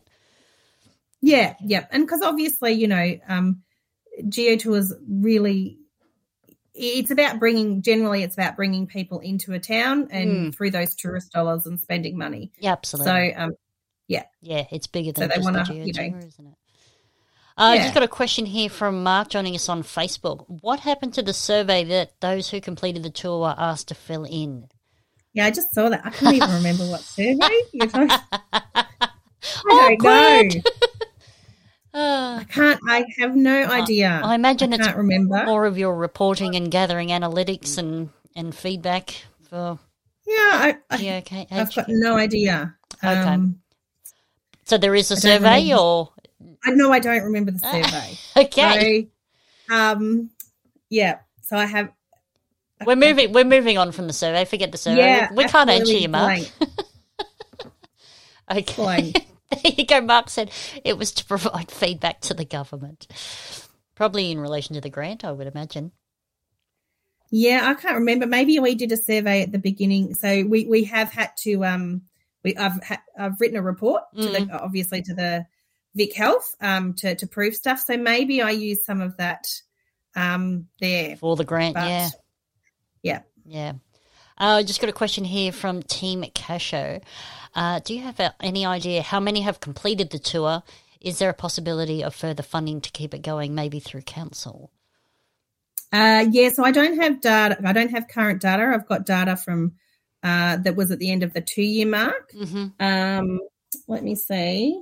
yeah, yeah, and because obviously you know, um, GeoTours really it's about bringing, generally it's about bringing people into a town and Mm. through those tourist dollars and spending money. Yeah, absolutely. So, um, yeah. Yeah, it's bigger So than they just wanna, the Geo you know- Tour, isn't it? Uh, Yeah. Just got a question here from Mark joining us on Facebook. What happened to the survey that those who completed the tour were asked to fill in? Yeah, I just saw that. I can't even remember what survey you're talking. I don't Awkward. know. Uh, I can't. I have no idea. I imagine I it's can't remember. more of your reporting and gathering analytics and, and feedback for Yeah, I, I, Geoca- I've got H Q. no idea. Okay. Um, So there is a I don't survey, remember. or I know I don't remember the survey. okay, So, um, yeah. So I have. we're moving. We're moving on from the survey. Forget the survey. Yeah, we, we can't answer absolutely you, Mark. blank. Okay. Blank. There you go. Mark said it was to provide feedback to the government, probably in relation to the grant, I would imagine. Yeah, I can't remember. Maybe we did a survey at the beginning. So we, we have had to um we I've ha- I've written a report to Mm. the obviously to the Vic Health um to to prove stuff. So maybe I used some of that um there. For the grant, But yeah. yeah. Yeah. I uh, just got a question here from Team Casho. Uh, do you have uh, any idea how many have completed the tour? Is there a possibility of further funding to keep it going, maybe through council? Uh, yeah, so I don't have data. I don't have current data. I've got data from uh, that was at the end of the two-year mark. Mm-hmm. Um, let me see.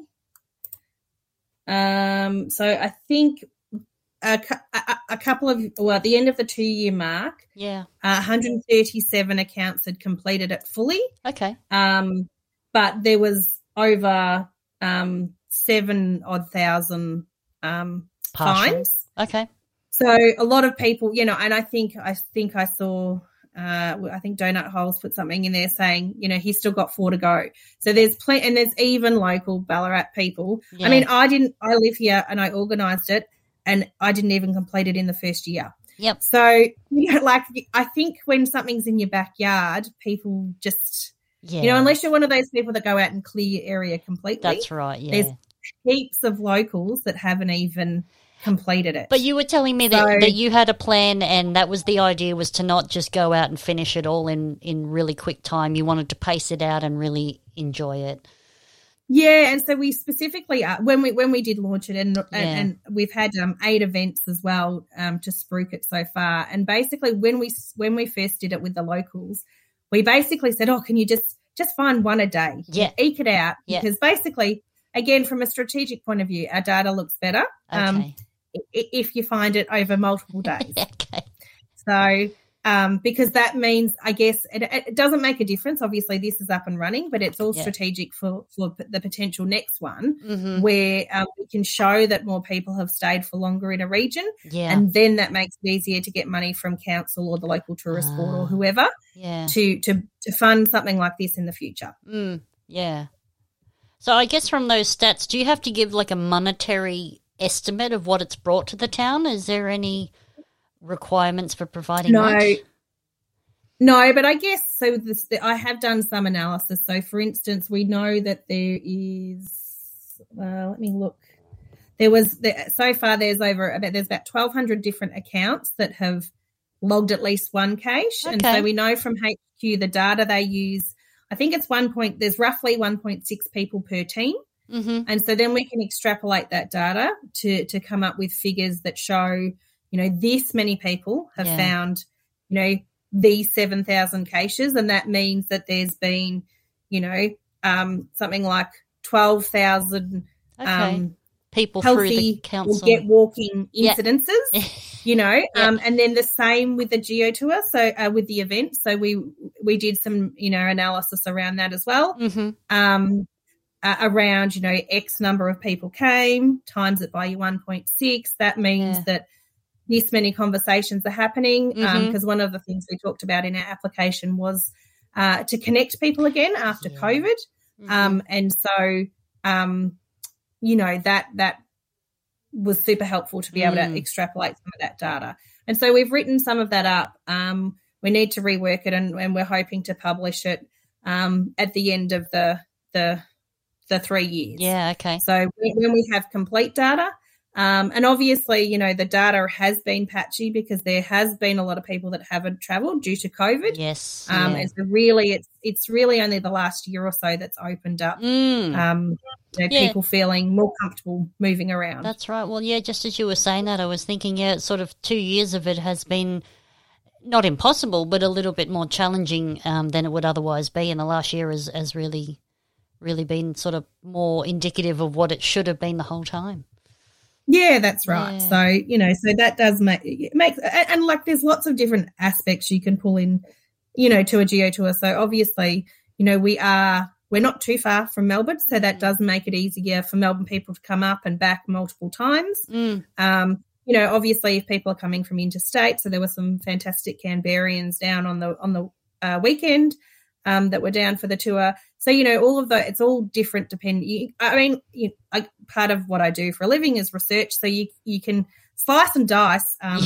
Um, so I think a, cou- a, a couple of well, at the end of the two-year mark, Yeah. uh, one hundred thirty-seven accounts had completed it fully. Okay. Um, but there was over um, seven odd thousand um, Partial. fines. Okay. So a lot of people, you know, and I think I think I saw, uh, I think Donut Holes put something in there saying, you know, he's still got four to go. So there's plenty, and there's even local Ballarat people. Yeah. I mean, I didn't, I live here and I organised it, and I didn't even complete it in the first year. Yep. So you know, like I think when something's in your backyard, people just, Yeah. you know, unless you're one of those people that go out and clear your area completely. That's right, yeah. There's heaps of locals that haven't even completed it. But you were telling me that, So- that you had a plan, and that was the idea, was to not just go out and finish it all in, in really quick time. You wanted to pace it out and really enjoy it. Yeah, and so we specifically uh, when we when we did launch it, and Yeah. and, and we've had um, eight events as well um, to spruik it so far. And basically, when we when we first did it with the locals, we basically said, "Oh, can you just just find one a day, Yeah. eke it out?" Yeah. Because basically, again, from a strategic point of view, our data looks better um, Okay. i- if you find it over multiple days. Okay. So, um, because that means, I guess, it, it doesn't make a difference. Obviously, this is up and running, but it's all Yeah. strategic for, for p- the potential next one, Mm-hmm. where um, we can show that more people have stayed for longer in a region, Yeah. and then that makes it easier to get money from council or the local tourist board Ah. or whoever yeah. to, to to fund something like this in the future. Mm, yeah. So I guess from those stats, do you have to give like a monetary estimate of what it's brought to the town? Is there any requirements for providing No. that? No, but I guess so. This, I have done some analysis. So, for instance, we know that there is. Uh, let me look. There was there, so far. There's over about there's about twelve hundred different accounts that have logged at least one cache, and Okay. so we know from H Q the data they use. I think it's one point. There's roughly one point six people per team. Mm-hmm. And so then we can extrapolate that data to, to come up with figures that show, you know, this many people have Yeah. found, you know, these seven thousand caches. And that means that there's been, you know, um, something like twelve thousand Okay. um, People through the healthy or council. get walking Yeah. incidences, you know, Yeah. um, and then the same with the Geo Tour. So uh, with the event. So we, we did some, you know, analysis around that as well. Mm-hmm. Um, uh, around, you know, X number of people came, times it by your one point six. That means Yeah. that this many conversations are happening, because Mhm. one of the things we talked about in our application was uh, to connect people again after Yeah. COVID. Mm-hmm. Um, and so, um, you know, that that was super helpful to be able Mm. to extrapolate some of that data. And so we've written some of that up. Um, we need to rework it, and, and we're hoping to publish it um, at the end of the the the three years. Yeah, okay. So when when we have complete data, Um, and obviously, you know, the data has been patchy because there has been a lot of people that haven't travelled due to COVID. Yes. Um, yeah. And so really it's it's really only the last year or so that's opened up Mm. um, you know, Yeah. people feeling more comfortable moving around. That's right. Well, yeah, just as you were saying that, I was thinking, yeah, sort of two years of it has been not impossible, but a little bit more challenging um, than it would otherwise be. And the last year has, has really, really been sort of more indicative of what it should have been the whole time. Yeah, that's right. Yeah. So, you know, so that does make, it makes, and, and like there's lots of different aspects you can pull in, you know, to a geo tour. So obviously, you know, we are, we're not too far from Melbourne, so that does make it easier for Melbourne people to come up and back multiple times. Mm. Um, you know, obviously if people are coming from interstate, so there were some fantastic Canberrians down on the, on the uh, weekend um, that were down for the tour. So, you know, all of the, it's all different depending. I mean, you, I, part of what I do for a living is research. So you you can slice and dice um,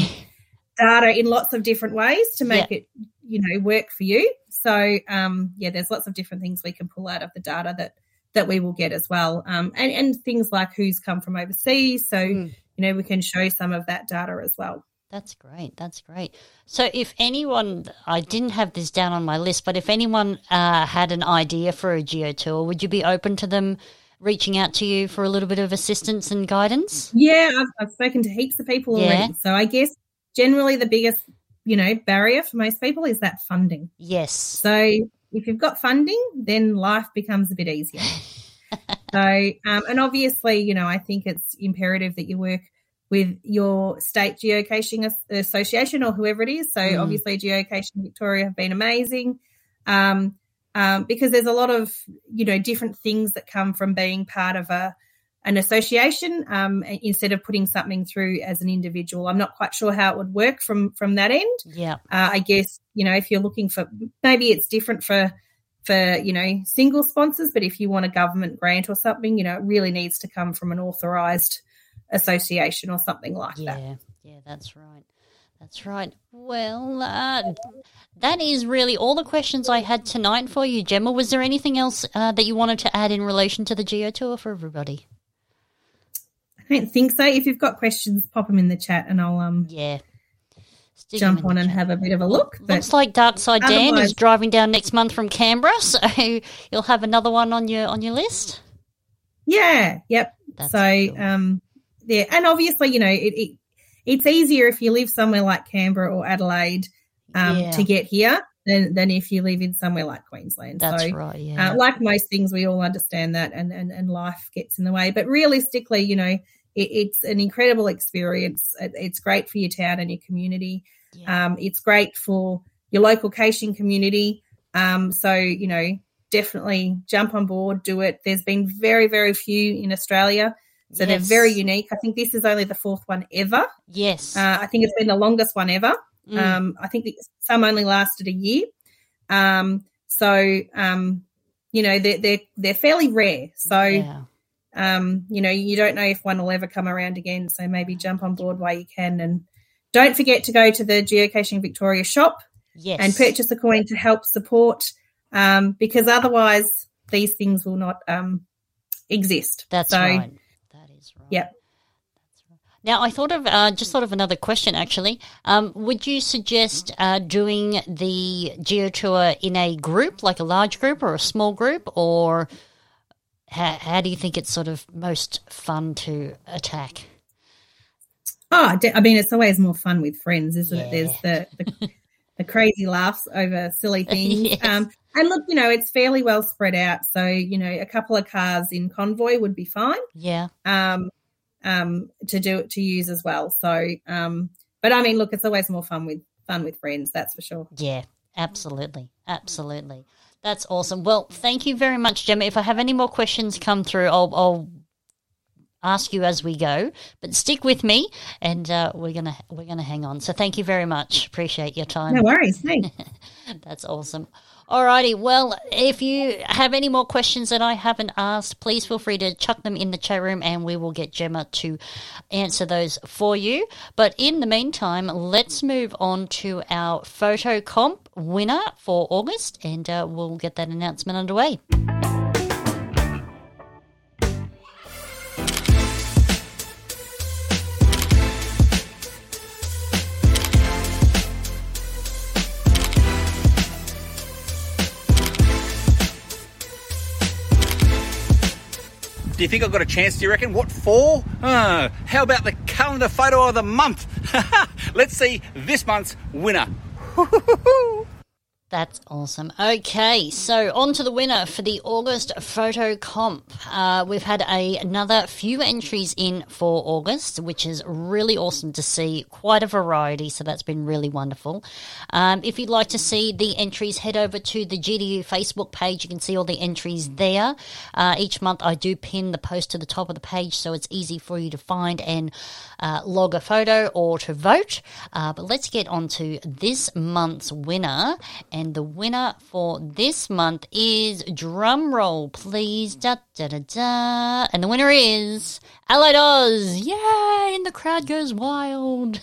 data in lots of different ways to make Yeah. it, you know, work for you. So, um, yeah, there's lots of different things we can pull out of the data that, that we will get as well. Um, and, and things like who's come from overseas. So, Mm. you know, we can show some of that data as well. That's great. That's great. So if anyone, I didn't have this down on my list, but if anyone uh, had an idea for a geo tour, would you be open to them reaching out to you for a little bit of assistance and guidance? Yeah, I've, I've spoken to heaps of people Yeah. already. So I guess generally the biggest, you know, barrier for most people is that funding. Yes. So if you've got funding, then life becomes a bit easier. so, um, and obviously, you know, I think it's imperative that you work with your state geocaching as- association or whoever it is. So Mm. obviously Geocaching Victoria have been amazing um, um, because there's a lot of, you know, different things that come from being part of a an association um, instead of putting something through as an individual. I'm not quite sure how it would work from, from that end. Yeah. Uh, I guess, you know, if you're looking for, maybe it's different for, for, you know, single sponsors, but if you want a government grant or something, you know, it really needs to come from an authorised association or something like Yeah. that. Yeah, that's right. That's right. Well, uh, that is really all the questions I had tonight for you, Gemma. Was there anything else uh, that you wanted to add in relation to the geo tour for everybody? I don't think so. If you've got questions, pop them in the chat and I'll um Yeah. Stick 'em jump in on the and chat. have a bit of a look. But Looks like Darkside Dan is otherwise- driving down next month from Canberra, so you'll have another one on your on your list. yeah, yep. That's so cool. um yeah, and obviously, you know, it, it it's easier if you live somewhere like Canberra or Adelaide um Yeah. to get here than than if you live in somewhere like Queensland. That's so right. Yeah. Uh, like most things, we all understand that, and, and, and life gets in the way. But realistically, you know, it, it's an incredible experience. It, it's great for your town and your community. Yeah. Um, it's great for your local caching community. Um, so, you know, definitely jump on board, do it. There's been very, very few in Australia. So they're Yes. very unique. I think this is only the fourth one ever. Yes. Uh, I think it's been the longest one ever. Mm. Um, I think some only lasted a year. Um, so, um, you know, they're, they're, they're fairly rare. So, yeah. um, you know, you don't know if one will ever come around again. So maybe jump on board while you can. And don't forget to go to the Geocaching Victoria shop Yes. and purchase a coin to help support um, because otherwise these things will not um, exist. That's so, right. That is right. Yep. That's right. Now, I thought of uh, just thought of another question. Actually, um, would you suggest uh, doing the geo tour in a group, like a large group or a small group, or how, how do you think it's sort of most fun to attack? Oh, de- I mean, it's always more fun with friends, isn't Yeah. it? There's the, the the crazy laughs over silly things. Yes. Um, and look, you know, it's fairly well spread out. So, you know, a couple of cars in convoy would be fine Yeah. um, um, to do to use as well. So, um, but I mean, look, it's always more fun with fun with friends. That's for sure. Yeah, absolutely. Absolutely. That's awesome. Well, thank you very much, Gemma. If I have any more questions come through, I'll, I'll ask you as we go. But stick with me, and uh, we're gonna we're gonna hang on. So thank you very much. Appreciate your time. No worries. Thanks. That's awesome. Alrighty, well, if you have any more questions that I haven't asked, please feel free to chuck them in the chat room and we will get Gemma to answer those for you. But in the meantime, let's move on to our photo comp winner for August, and uh, we'll get that announcement underway. Do you think I've got a chance, do you reckon? What for? Uh, how about the calendar photo of the month? Let's see this month's winner. That's awesome. Okay, so on to the winner for the August photo comp. Uh, we've had a, another few entries in for August, which is really awesome to see. Quite a variety, so that's been really wonderful. Um, if you'd like to see the entries, head over to the G D U Facebook page. You can see all the entries there. Uh, each month I do pin the post to the top of the page, so it's easy for you to find and uh, log a photo or to vote. Uh, but let's get on to this month's winner. And the winner for this month is, drum roll please, da da da da, and the winner is Allied Oz. Yay! And the crowd goes wild.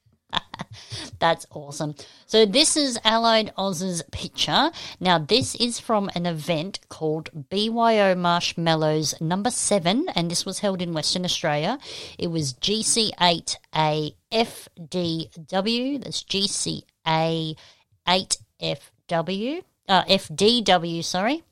That's awesome. So this is Allied Oz's picture. Now this is from an event called B Y O Marshmallows number seven, and this was held in Western Australia. It was G C eight A F D W. That's G C A eight F W, uh, F D W, sorry.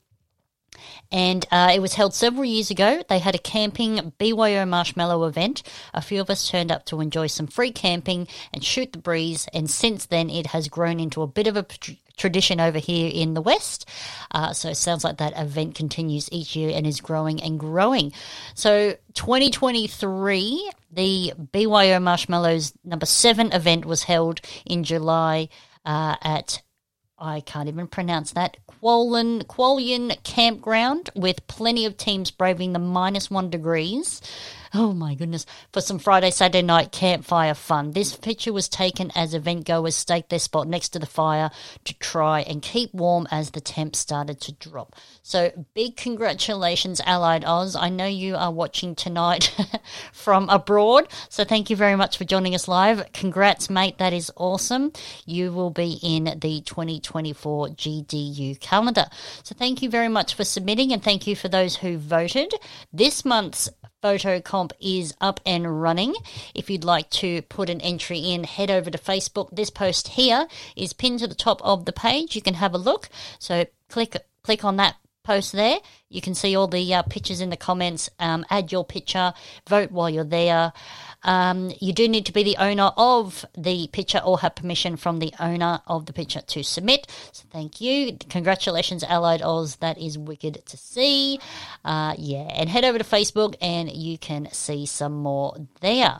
And uh, it was held several years ago. They had a camping B Y O marshmallow event. A few of us turned up to enjoy some free camping and shoot the breeze. And since then, it has grown into a bit of a tr- tradition over here in the West. Uh, so it sounds like that event continues each year and is growing and growing. So twenty twenty-three, the B Y O Marshmallows number seven event was held in July uh, at I can't even pronounce that, Quolin, Quolin Campground, with plenty of teams braving the minus one degrees. Oh my goodness, for some Friday, Saturday night campfire fun. This picture was taken as event goers staked their spot next to the fire to try and keep warm as the temps started to drop. So big congratulations, Allied Oz. I know you are watching tonight from abroad, so thank you very much for joining us live. Congrats, mate. That is awesome. You will be in the twenty twenty-four G D U calendar. So thank you very much for submitting, and thank you for those who voted. This month's photo comp is up and running. If you'd like to put an entry in, head over to Facebook. This post here is pinned to the top of the page. You can have a look. So click click on that post there. You can see all the uh, pictures in the comments. Um, add your picture. Vote while you're there. Um, you do need to be the owner of the picture or have permission from the owner of the picture to submit. So thank you. Congratulations, Allied Oz. That is wicked to see. Uh, yeah, and head over to Facebook and you can see some more there.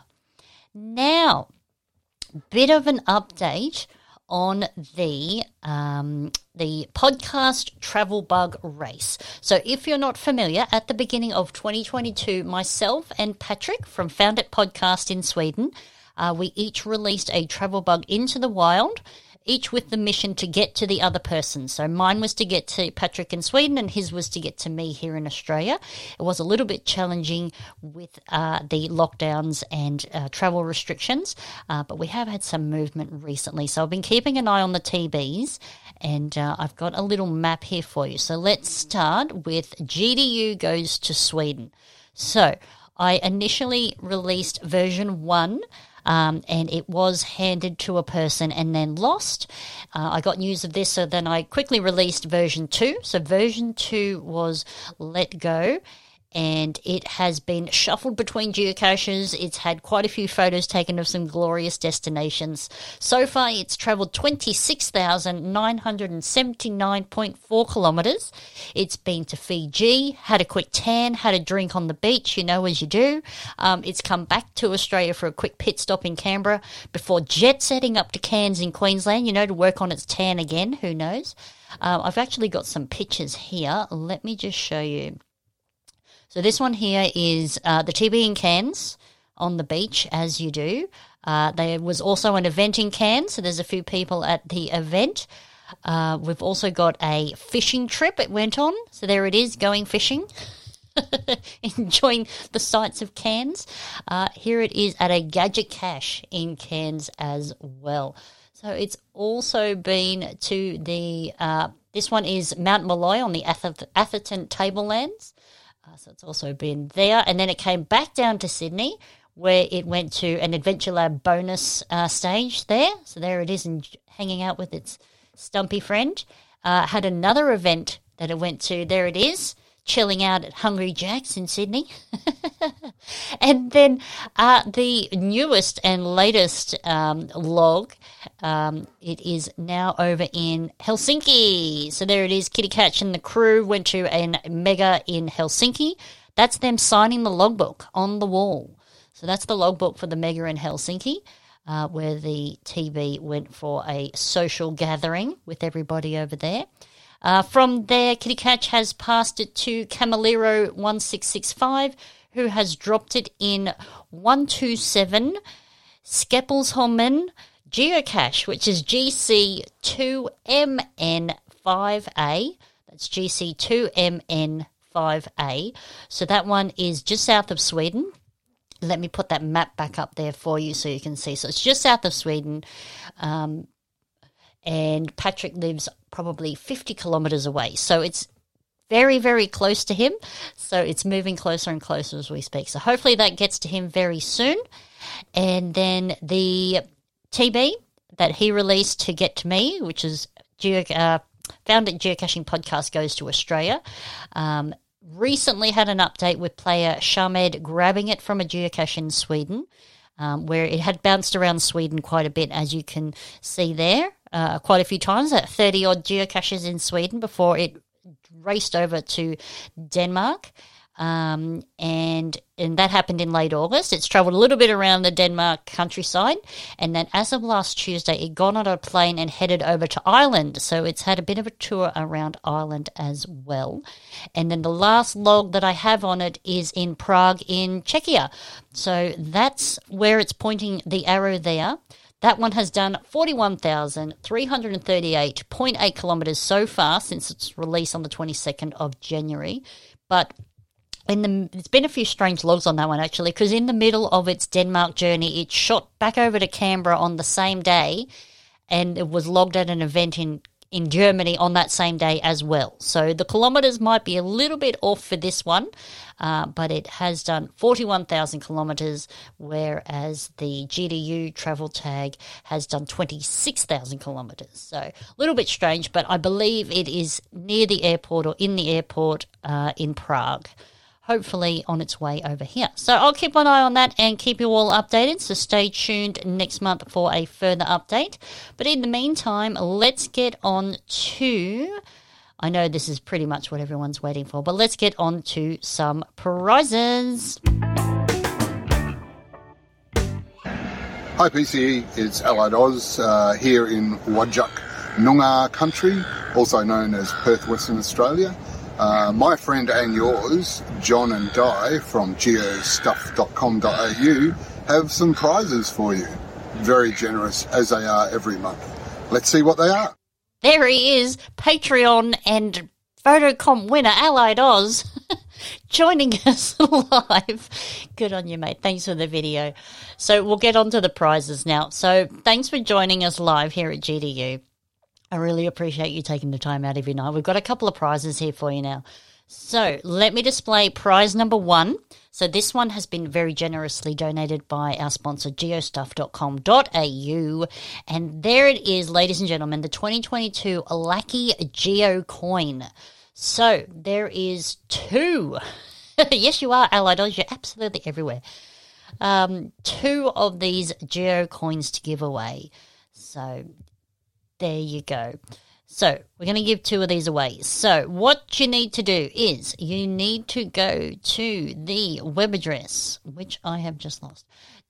Now, bit of an update on the um, the podcast Travel Bug Race. So if you're not familiar, at the beginning of twenty twenty-two, myself and Patrick from Found It Podcast in Sweden, uh, we each released a travel bug into the wild, each with the mission to get to the other person. So mine was to get to Patrick in Sweden and his was to get to me here in Australia. It was a little bit challenging with uh, the lockdowns and uh, travel restrictions, uh, but we have had some movement recently. So I've been keeping an eye on the T Bs, and uh, I've got a little map here for you. So let's start with G D U Goes to Sweden. So I initially released version one, Um, and it was handed to a person and then lost. Uh, I got news of this, so then I quickly released version two. So version two was let go, and it has been shuffled between geocaches. It's had quite a few photos taken of some glorious destinations. So far, it's travelled twenty-six thousand nine hundred seventy-nine point four kilometres. It's been to Fiji, had a quick tan, had a drink on the beach, you know, as you do. Um, it's come back to Australia for a quick pit stop in Canberra before jet-setting up to Cairns in Queensland, you know, to work on its tan again, who knows. Um, I've actually got some pictures here. Let me just show you. So this one here is uh, the T B in Cairns on the beach, as you do. Uh, there was also an event in Cairns, so there's a few people at the event. Uh, we've also got a fishing trip it went on. So there it is, going fishing, enjoying the sights of Cairns. Uh, here it is at a gadget cache in Cairns as well. So it's also been to the, uh, this one is Mount Molloy on the Ather- Atherton Tablelands. Uh, so it's also been there. And then it came back down to Sydney, where it went to an Adventure Lab bonus uh, stage there. So there it is, and hanging out with its stumpy friend. Uh, had another event that it went to. There it is, chilling out at Hungry Jack's in Sydney. And then uh, the newest and latest um, log, um, it is now over in Helsinki. So there it is. Kitty Catch and the crew went to a mega in Helsinki. That's them signing the logbook on the wall. So that's the logbook for the mega in Helsinki, uh, where the T V went for a social gathering with everybody over there. Uh, from there, Kitty Catch has passed it to Camalero one six six five, who has dropped it in one two seven Skeppelsholmen Geocache, which is G C two M N five A. That's G C two M N five A. So that one is just south of Sweden. Let me put that map back up there for you so you can see. So it's just south of Sweden. Um, and Patrick lives probably fifty kilometres away. So it's very, very close to him. So it's moving closer and closer as we speak. So hopefully that gets to him very soon. And then the T B that he released to get to me, which is Geo, uh, Found It Geocaching Podcast Goes to Australia, um, recently had an update with player Shamed grabbing it from a geocache in Sweden, um, where it had bounced around Sweden quite a bit, as you can see there, uh, quite a few times, at thirty-odd geocaches in Sweden before it raced over to Denmark. Um, and and that happened in late August. It's travelled a little bit around the Denmark countryside, and then as of last Tuesday, it got on a plane and headed over to Ireland. So it's had a bit of a tour around Ireland as well. And then the last log that I have on it is in Prague in Czechia. So that's where it's pointing the arrow there. That one has done forty-one thousand three hundred thirty-eight point eight kilometres so far since its release on the twenty-second of January. But in the, there's been a few strange logs on that one, actually, because in the middle of its Denmark journey, it shot back over to Canberra on the same day, and it was logged at an event in, in Germany on that same day as well. So the kilometres might be a little bit off for this one, uh, but it has done forty-one thousand kilometres, whereas the G D U travel tag has done twenty-six thousand kilometres. So a little bit strange, but I believe it is near the airport or in the airport uh, in Prague. Hopefully on its way over here. So I'll keep an eye on that and keep you all updated. So stay tuned next month for a further update. But in the meantime, let's get on to, I know this is pretty much what everyone's waiting for, but let's get on to some prizes. Hi P C E, it's Allied Oz uh, here in Whadjuk Noongar country, also known as Perth, Western Australia. Uh, my friend and yours, John and Di from geostuff dot com dot a u, have some prizes for you. Very generous, as they are every month. Let's see what they are. There he is, Patreon and Photocomp winner, Allied Oz, joining us live. Good on you, mate. Thanks for the video. So we'll get on to the prizes now. So thanks for joining us live here at G D U. I really appreciate you taking the time out of your night. We've got a couple of prizes here for you now. So let me display prize number one. So this one has been very generously donated by our sponsor, geostuff dot com dot a u. And there it is, ladies and gentlemen, the twenty twenty-two Lucky Geo Coin. So there is two. Yes, you are, Allied Oz. You're absolutely everywhere. Um, two of these Geo Coins to give away. So there you go. So we're going to give two of these away. So what you need to do is you need to go to the web address, which I have just lost,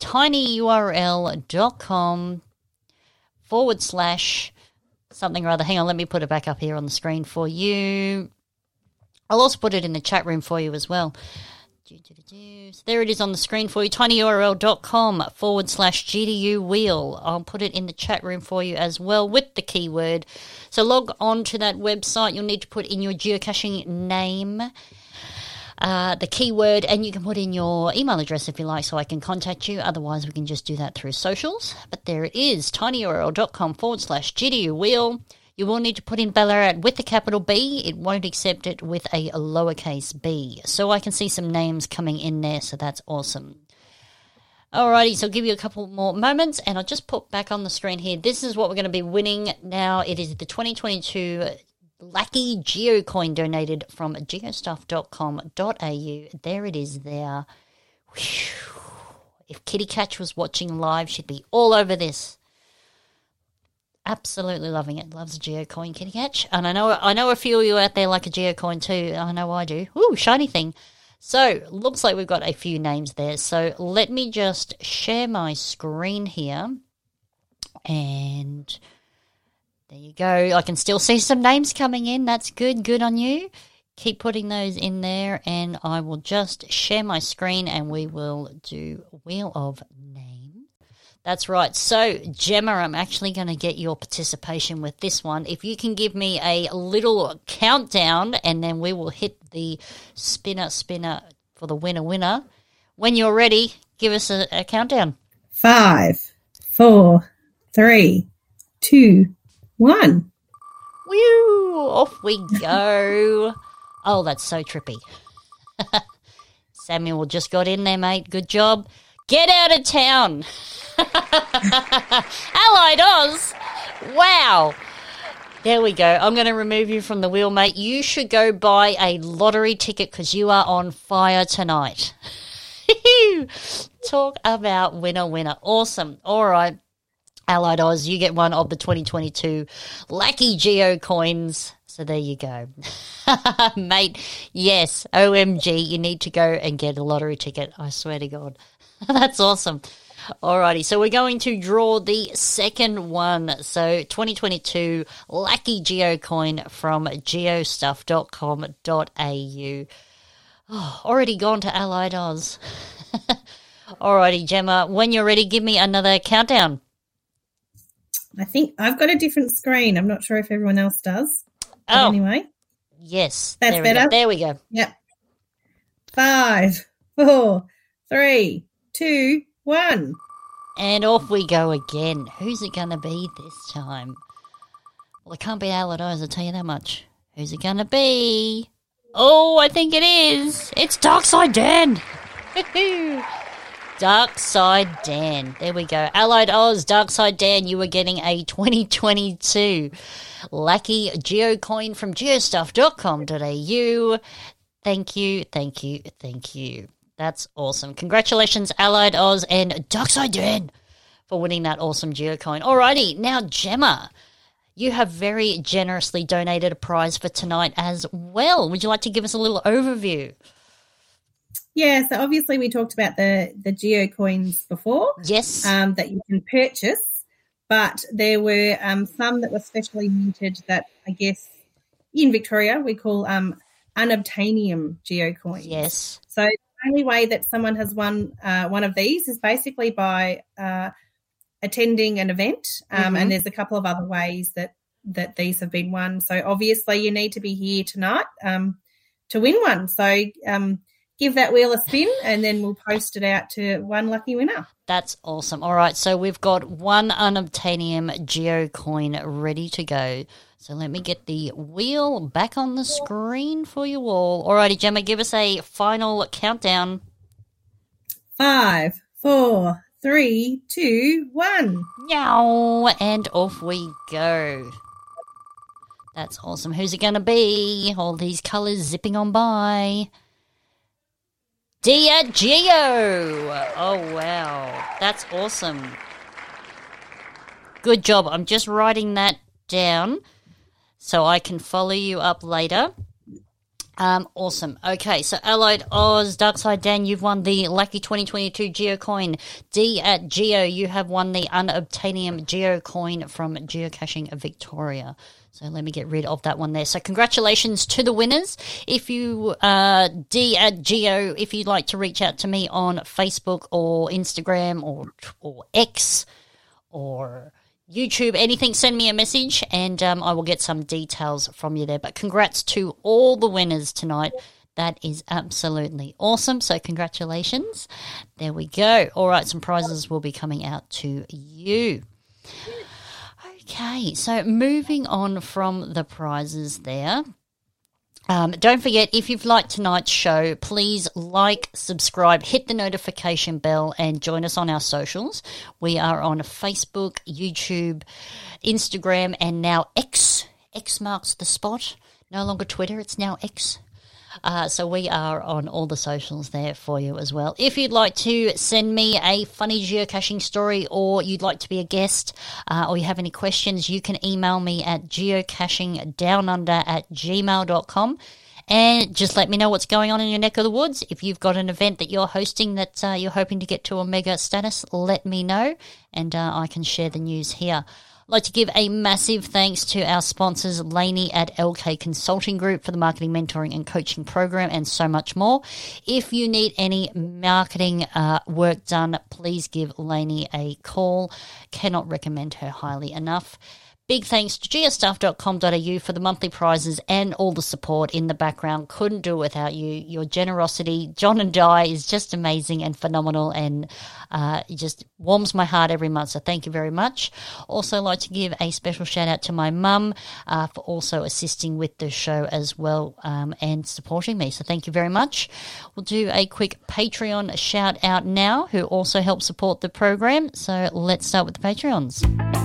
tinyurl.com forward slash something or other. Hang on, let me put it back up here on the screen for you. I'll also put it in the chat room for you as well. So there it is on the screen for you, tinyurl.com forward slash GDU wheel. I'll put it in the chat room for you as well with the keyword. So log on to that website. You'll need to put in your geocaching name, uh, the keyword, and you can put in your email address if you like so I can contact you. Otherwise, we can just do that through socials. But there it is, tinyurl.com forward slash GDU wheel. You will need to put in Ballarat with a capital B. It won't accept it with a lowercase b. So I can see some names coming in there, so that's awesome. Alrighty, so I'll give you a couple more moments, and I'll just put back on the screen here. This is what we're going to be winning now. It is the twenty twenty-two Lucky Geocoin donated from geostuff dot com dot a u. There it is there. Whew. If Kitty Catch was watching live, she'd be all over this. Absolutely loving it. Loves a Geocoin, Kitty Catch. And I know I know a few of you out there like a Geocoin too. I know I do. Ooh, shiny thing. So, looks like we've got a few names there. So, let me just share my screen here. And there you go. I can still see some names coming in. That's good. Good on you. Keep putting those in there. And I will just share my screen and we will do Wheel of Names. That's right. So, Gemma, I'm actually going to get your participation with this one. If you can give me a little countdown, and then we will hit the spinner, spinner for the winner, winner. When you're ready, give us a, a countdown. Five, four, three, two, one. Woo! Off we go. Oh, that's so trippy. Samuel just got in there, mate. Good job. Get out of town. Allied Oz. Wow. There we go. I'm going to remove you from the wheel, mate. You should go buy a lottery ticket because you are on fire tonight. Talk about winner, winner. Awesome. All right. Allied Oz, you get one of the twenty twenty-two Lucky Geo coins. So there you go. Mate, yes, O M G, you need to go and get a lottery ticket. I swear to God. That's awesome. Alrighty, so we're going to draw the second one. So twenty twenty-two Lucky Geo coin from geostuff dot com dot a u. Oh, already gone to Allied Oz. Alrighty, Gemma, when you're ready, give me another countdown. I think I've got a different screen. I'm not sure if everyone else does. But Oh, anyway, yes. That's there we better? go. There we go. yep. Five, four, three, two, one. And off we go again. Who's it going to be this time? Well, it can't be Allied Oz, I'll tell you that much. Who's it going to be? Oh, I think it is. It's Darkside Dan. Darkside Dan. There we go. Allied Oz, Darkside Dan, you were getting a twenty twenty-two Lucky Geocoin from geostuff dot com dot a u. Thank you, thank you, thank you. That's awesome. Congratulations, Allied Oz and Darkside Dan, for winning that awesome Geocoin. Alrighty, now Gemma, you have very generously donated a prize for tonight as well. Would you like to give us a little overview? Yeah, so obviously we talked about the, the Geo coins before. Yes. Um, that you can purchase, but there were um, some that were specially minted that I guess in Victoria we call um, unobtainium Geo coins. Yes. So the only way that someone has won uh, one of these is basically by uh, attending an event, um, Mhm. and there's a couple of other ways that, that these have been won. So obviously you need to be here tonight um, to win one. So um, give that wheel a spin and then we'll post it out to one lucky winner. That's awesome. All right, so we've got one unobtainium Geocoin ready to go. So let me get the wheel back on the screen for you all. Alrighty, Gemma, give us a final countdown. Five, four, three, two, one. Meow, and off we go. That's awesome. Who's it going to be? All these colours zipping on by. Dia Geo. Oh, wow. That's awesome. Good job. I'm just writing that down so I can follow you up later. Um, awesome. Okay, so Allied Oz, Darkside Dan, you've won the Lucky twenty twenty-two Geocoin. D at Geo, you have won the Unobtainium Geocoin from Geocaching Victoria. So let me get rid of that one there. So congratulations to the winners. If you, uh, D at Geo, if you'd like to reach out to me on Facebook or Instagram or or X or YouTube, anything, send me a message and um, I will get some details from you there. But congrats to all the winners tonight. That is absolutely awesome. So congratulations. There we go. All right, some prizes will be coming out to you. Okay, so moving on from the prizes there. Um, don't forget, if you've liked tonight's show, please like, subscribe, hit the notification bell, and join us on our socials. We are on Facebook, YouTube, Instagram, and now X, X marks the spot. No longer Twitter, it's now X. Uh, so we are on all the socials there for you as well. If you'd like to send me a funny geocaching story, or you'd like to be a guest, uh, or you have any questions, you can email me at geocachingdownunder at gmail dot com. And just let me know what's going on in your neck of the woods. If you've got an event that you're hosting that uh, you're hoping to get to a mega status, let me know, and uh, I can share the news here. I'd like to give a massive thanks to our sponsors, Lainey at L K Consulting Group, for the marketing, mentoring and coaching program, and so much more. If you need any marketing uh, work done, please give Lainey a call. Cannot recommend her highly enough. Big thanks to geostuff dot com dot a u for the monthly prizes and all the support in the background. Couldn't do it without you. Your generosity, John and Di, is just amazing and phenomenal, and uh, it just warms my heart every month. So thank you very much. Also like to give a special shout out to my mum uh, for also assisting with the show as well um, and supporting me. So thank you very much. We'll do a quick Patreon shout out now, who also help support the program. So let's start with the Patreons.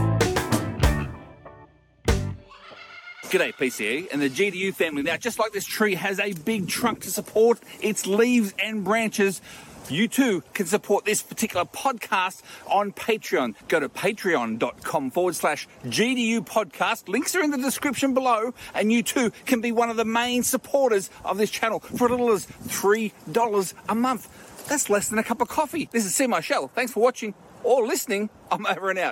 G'day P C E and the G D U family. Now, just like this tree has a big trunk to support its leaves and branches, you too can support this particular podcast on Patreon. Go to patreon.com forward slash GDU podcast. Links are in the description below, and you too can be one of the main supporters of this channel for as little as three dollars a month. That's less than a cup of coffee. This is C. Marshall. Thanks for watching or listening. I'm over and out.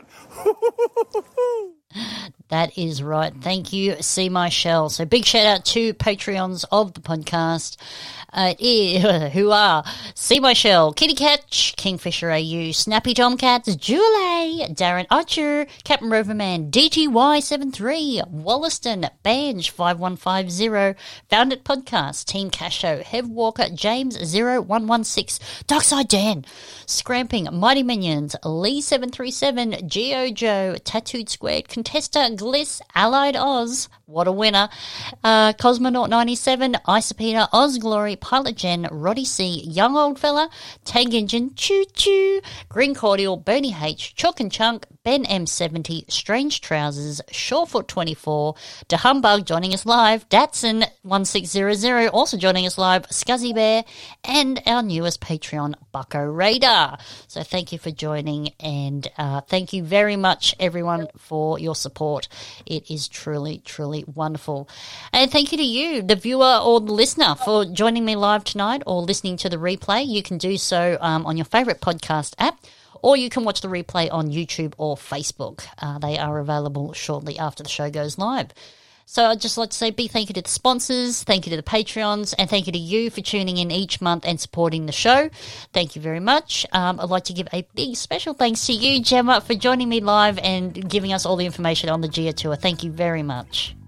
That is right. Thank you, See My Shell. So big shout out to Patreons of the podcast, uh, who are See My Shell, Kitty Catch, Kingfisher A U, Snappy Tomcats, Julie, Darren Archer, Captain Roverman, D G Y seventy-three, Wollaston, Banj five one five zero, Found It Podcast, Team Casho, Hev Walker, James zero one one six, Darkside Dan, Scramping, Mighty Minions, Lee seven three seven, Geo Joe, Tattooed Squared, Contesta, Gliss, Allied Oz, what a winner, uh, Cosmonaut ninety-seven, Isopeta, Oz Glory, Pilot Jen, Roddy C, Young Old Fella, Tank Engine, Choo Choo, Green Cordial, Bernie H, Chalk and Chunk, Ben M seventy, Strange Trousers, Shorefoot twenty-four, Da Humbug joining us live, Datsun one six zero zero also joining us live, Scuzzy Bear, and our newest Patreon, Bucko Raider. So thank you for joining, and uh, thank you very much, everyone, for your support. It is truly, truly wonderful. And thank you to you, the viewer or the listener, for joining me live tonight or listening to the replay. You can do so um, on your favourite podcast app, or you can watch the replay on YouTube or Facebook. Uh, they are available shortly after the show goes live. So I'd just like to say big thank you to the sponsors, thank you to the Patreons, and thank you to you for tuning in each month and supporting the show. Thank you very much. Um, I'd like to give a big special thanks to you, Gemma, for joining me live and giving us all the information on the Geo Tour. Thank you very much.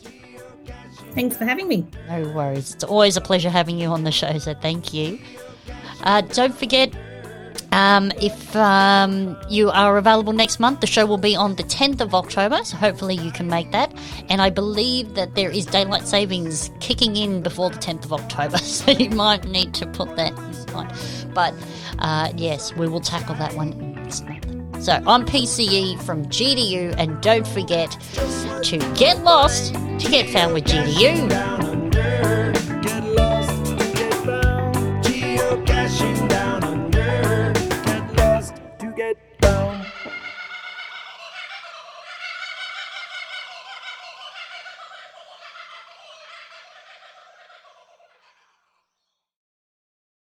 Thanks for having me. No worries. It's always a pleasure having you on the show, so thank you. Uh, don't forget, Um, if um, you are available next month, the show will be on the tenth of October, so hopefully you can make that. And I believe that there is daylight savings kicking in before the tenth of October, so you might need to put that in mind. But uh, yes, we will tackle that one next month. So I'm P C E from G D U, and don't forget to get lost to get found with G D U.